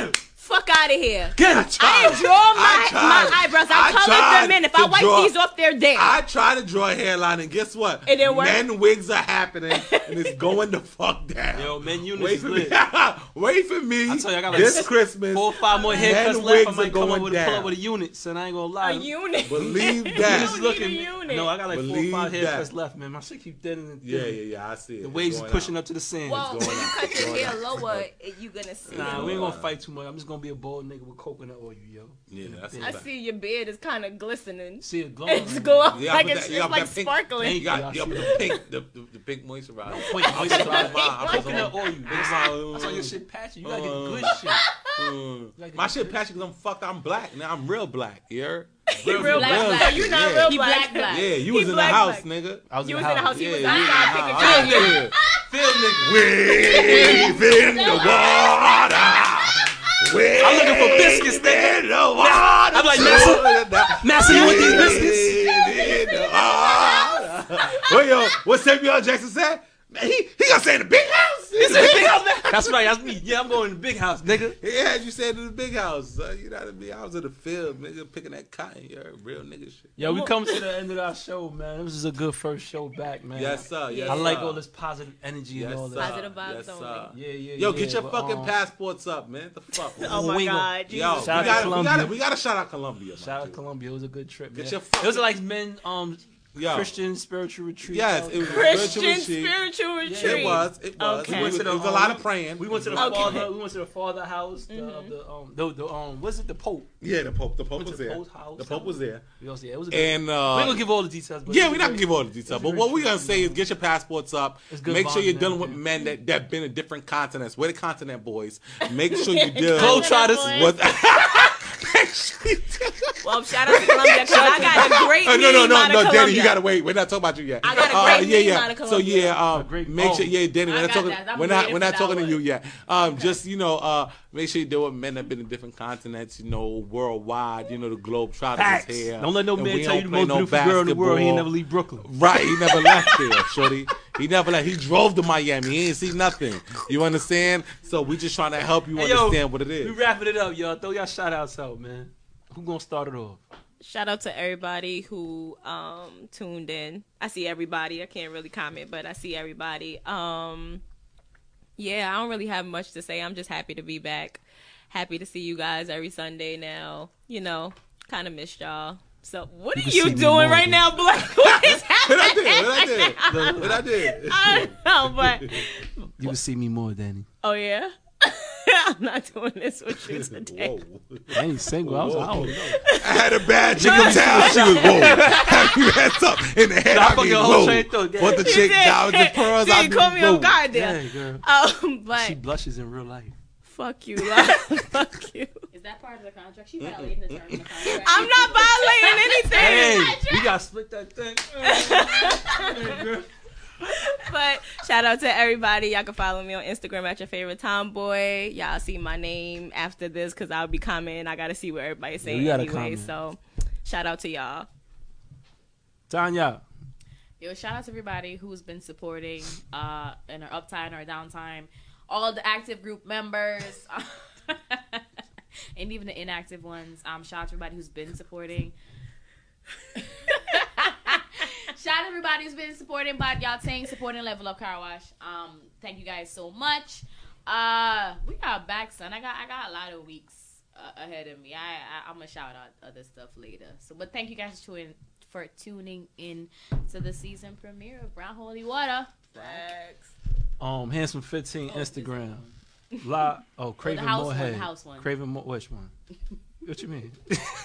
fuck out of here. Get I it. tried. I draw my, I tried. my eyebrows. I, I colored tried them in. If to I wipe draw- these off, they're there. I try to draw a hairline, and guess what? It didn't work? Men wigs are happening, and it's going the fuck down. Yo, men units Wait is for me. lit. Wait for me. I tell you, I got like this Christmas. Four or five more men haircuts left. I wigs are might come up going with, pull down. up with a unit, son. I ain't gonna lie. a unit. Believe This that. is need looking. a unit. No, I got like Believe four or five that. haircuts left, man. My shit keep thinning and Yeah, thinning. yeah, yeah. I see it. The It's waves is going pushing out. up to the sand. Well, going when you out. cut It's your going hair out. lower, you're gonna see. Nah, it. we ain't gonna fight too much. I'm just gonna be a bald nigga with coconut oil, yo. Yeah, that's I fact. see your beard is kind of glistening. See it glowing. It's right glowing Yeah, like but it's, that- yeah, it's but like that pink- sparkling. You got, you got the pink, the, the, the pink moisturizer. now. Point I put some on mine. I put some Coconut on- oil, you. That's how, that's how your shit patchy. You gotta get the good shit. Mm. Like My the- shit patchy because I'm fucked. I'm black. Now I'm real black. You heard? You real black, black. black. black. You're not Yeah. real He black. black, black. Yeah, you He was in the black, house, black. nigga. I was You in was the in the house. house. He Yeah, was you outside in picking the house. cotton. Yeah. Field nigga. Wave in the water. Wave I'm looking for biscuits, nigga. in the water. I'm like, Massa, Massa, you want these biscuits? Wave in the water. Well, yo, what Samuel L. Jackson said? Man, he, he gonna say in the big house. It's in the big house, man. That's right. That's me. Yeah, I'm going to the big house, nigga. Yeah, you said in the big house. Son. You know what I mean? I was in the field, nigga, picking that cotton. You're real nigga shit. Yo, we come to the end of our show, man. This is a good first show back, man. Yes, sir. Yes, I like sir. all this positive energy Yes, and all sir. that. Positive vibes yes, only. sir. Yeah, yeah, Yo, yeah, get your but, fucking um, passports up, man. The fuck? Oh my We gonna- God, Yo, we Jesus. Shout out to gotta, we, Colombia. gotta, we gotta shout out Colombia, Shout man. out Colombia. It was a good trip, man. Get your It fucking- was like men, um, Yo. Christian spiritual retreat. Yes, That it was Christian Virtual spiritual Yeah. retreat. It was. It was. Okay. It was, We went to the, it was a um, lot of praying. We went to the Okay. father. We went to the father house. The, Mm-hmm. the um, the, the um, what's it? The Pope. Yeah, the Pope. The Pope Went was to the there. Pope's house. The Pope was there. We also, yeah, it was a good, And we ain't gonna uh, give all the details. But yeah, it we're was not a gonna good- give all the details, a but good what we're gonna retreat, say you is know. get your passports up. It's good Make sure vibes you're and dealing with everything. men that that been in different continents. We're the continent boys. Make sure you deal Globetrotters. with. Make sure you deal- Well, shout out to Colombia because I got a great Oh, no, no, meme no, out of no, Danny, Colombia. you gotta wait. We're not talking about you yet. I got a Uh, great yeah, meme yeah. out of So Colombia. yeah, um, A great- make sure, oh. yeah, Danny. We're I not got talking. that. I'm We're not. waiting We're for not that talking to one. you yet. Um, just you know, uh, make sure you deal with men that been in different continents. You know, worldwide. You know, the globe trotters Facts. is here. Don't let no And man we tell you don't the play most no beautiful girl in the world. He ain't basketball. never leave Brooklyn. Right, he never left there, shorty. He never left. He drove to Miami. He ain't see nothing. You understand? So we just trying to help you Hey, yo, understand what it We is. wrapping it up, y'all. Throw y'all shout outs out, man. Who gonna start it off? Shout out to everybody who um, tuned in. I see everybody. I can't really comment, but I see everybody. Um, yeah, I don't really have much to say. I'm just happy to be back. Happy to see you guys every Sunday now. You know, kind of missed y'all. So what You are can you see me doing more, right dude. now, Black? What is What I happening? did? What I did? What I did? I don't know, but You can see me more, Danny. oh yeah, I'm not doing this with you today. Whoa. Danny single. I was I don't know. I had a bad chick in town. She was whoa. Had me messed up in the head. Nah, I fucking mean, whole whoa. train through, yeah. What the You chick did. diamonds and pearls? See, I you caught me on guard there. Yeah, girl. Um, but She blushes in real life. fuck you, love. Fuck you. Is that part of the contract? She violated the terms of the contract. I'm not violating anything. Hey, we gotta split that thing. Hey, girl. But shout out to everybody. Y'all can follow me on Instagram at your favorite tomboy. Y'all see my name after this because I'll be commenting. I gotta see what everybody's saying you gotta anyway. comment. So shout out to y'all. Tanya. Yo, shout out to everybody who's been supporting uh, in our uptime or downtime. All the active group members. And even the inactive ones. Um, shout out to everybody who's been supporting. Shout out to everybody who's been supporting by y'all saying supporting Level Up Car Wash. Um, thank you guys so much. Uh, we are back, son. I got I got a lot of weeks uh, ahead of me. I, I I'm gonna shout out other stuff later. So, but thank you guys for tuning for tuning in to the season premiere of Brown Holy Water. Thanks. Um, Handsome fifteen Instagram. La oh Craven house one, Moorhead. the house one. Craven Mo- which one? What you mean?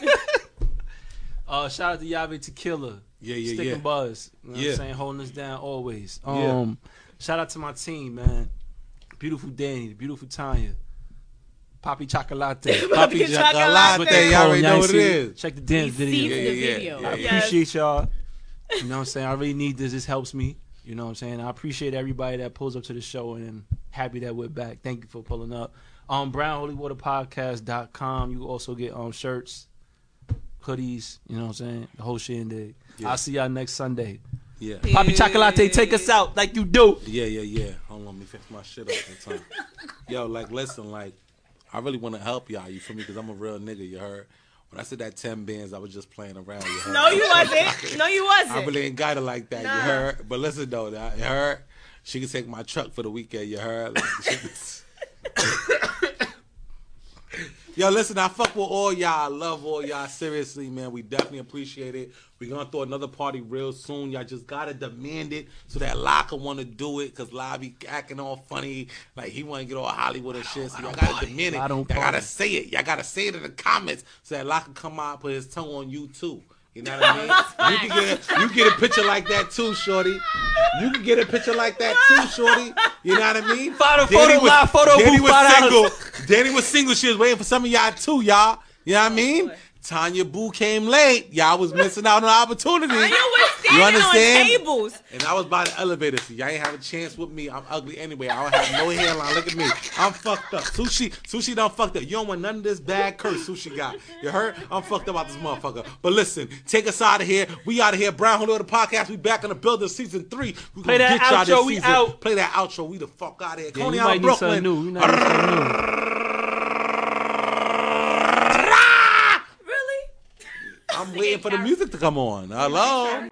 uh, shout out to Yave Tequila. Yeah, yeah, Stick yeah. and Buzz. You know what Yeah. I'm saying? Holding us down always. Yeah. Um, shout out to my team, man. Beautiful Danny, beautiful Tanya. Poppy Chocolate. Poppy Chocolate. Chocolate. Y'all already know what it is. Check the dance We video. see Yeah, the yeah, video. yeah, I yeah. appreciate y'all. You know what I'm saying? I really need this. This helps me. You know what I'm saying? I appreciate everybody that pulls up to the show, and I'm happy that we're back. Thank you for pulling up. Um, brown holy water podcast dot com. You can also get um shirts, hoodies, you know what I'm saying? The whole shindig. Yeah. I'll see y'all next Sunday. Yeah. Poppy Chocolate, take us out like you do. Yeah, yeah, yeah. Hold on, let me fix my shit up in time. Yo, like, listen, like, I really want to help y'all. You feel me? Because I'm a real nigga. You heard? When I said that ten bands, I was just playing around. You heard? No, you wasn't. No, you wasn't. I really ain't got it like that. Nah. You heard? But listen though, you heard? She can take my truck for the weekend. You heard? Like, she can... Yo, listen, I fuck with all y'all. I love all y'all. Seriously, man. We definitely appreciate it. We're going to throw another party real soon. Y'all just got to demand it so that Locke want to do it because La be acting all funny. Like, he want to get all Hollywood and shit. So y'all got to demand it. Y'all got to say it. Y'all got to say it in the comments so that Locke can come out and put his tongue on you, too. You know what I mean? You can get a, you get a picture like that too, shorty. You can get a picture like that too, shorty. You know what I mean? Photo, photo, was, live photo Danny booth, was single. Danny was single. She was waiting for some of y'all too, y'all. You know what I mean? Tanya Boo came late. Y'all was missing out on the opportunity. Tanya was standing you understand? on tables. And I was by the elevator, so y'all ain't have a chance with me. I'm ugly anyway. I don't have no hairline. Look at me. I'm fucked up. Sushi, Sushi done fucked up. You don't want none of this bad curse Sushi got. You heard? I'm fucked up about this motherfucker. But listen, take us out of here. We out of here. Brown Hole the podcast. We back in the building season three. We Play that get outro. y'all We season. out. Play that outro. We the fuck out of here. Yeah, Coney you out might need something Brooklyn. new. You might need something new. I'm waiting for the music to come on. Hello? Yeah,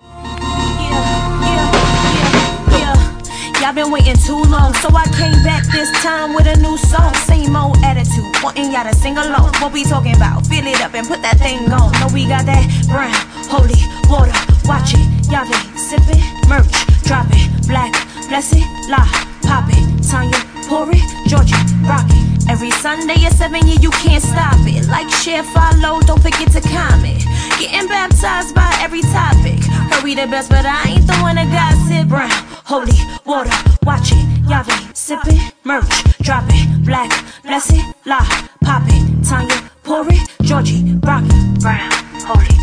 yeah, yeah, yeah. Y'all been waiting too long, so I came back this time with a new song. Same old attitude, wanting y'all to sing along. What we talking about? Fill it up and put that thing on. Know we got that brown, holy water. Watch it, y'all be sipping, merch, drop it, black, bless it, la, pop it, Tanya, pour it, Georgie, rock it. Every Sunday at seven, yeah, you can't stop it. Like, share, follow, don't forget to comment. Getting baptized by every topic. Heard we the best, but I ain't the one that gossip. Brown, holy water, watch it. Y'all be sipping, merch, drop it. Black, bless it, la, pop it. Tanya, pour it, Georgie, rock it. Brown, holy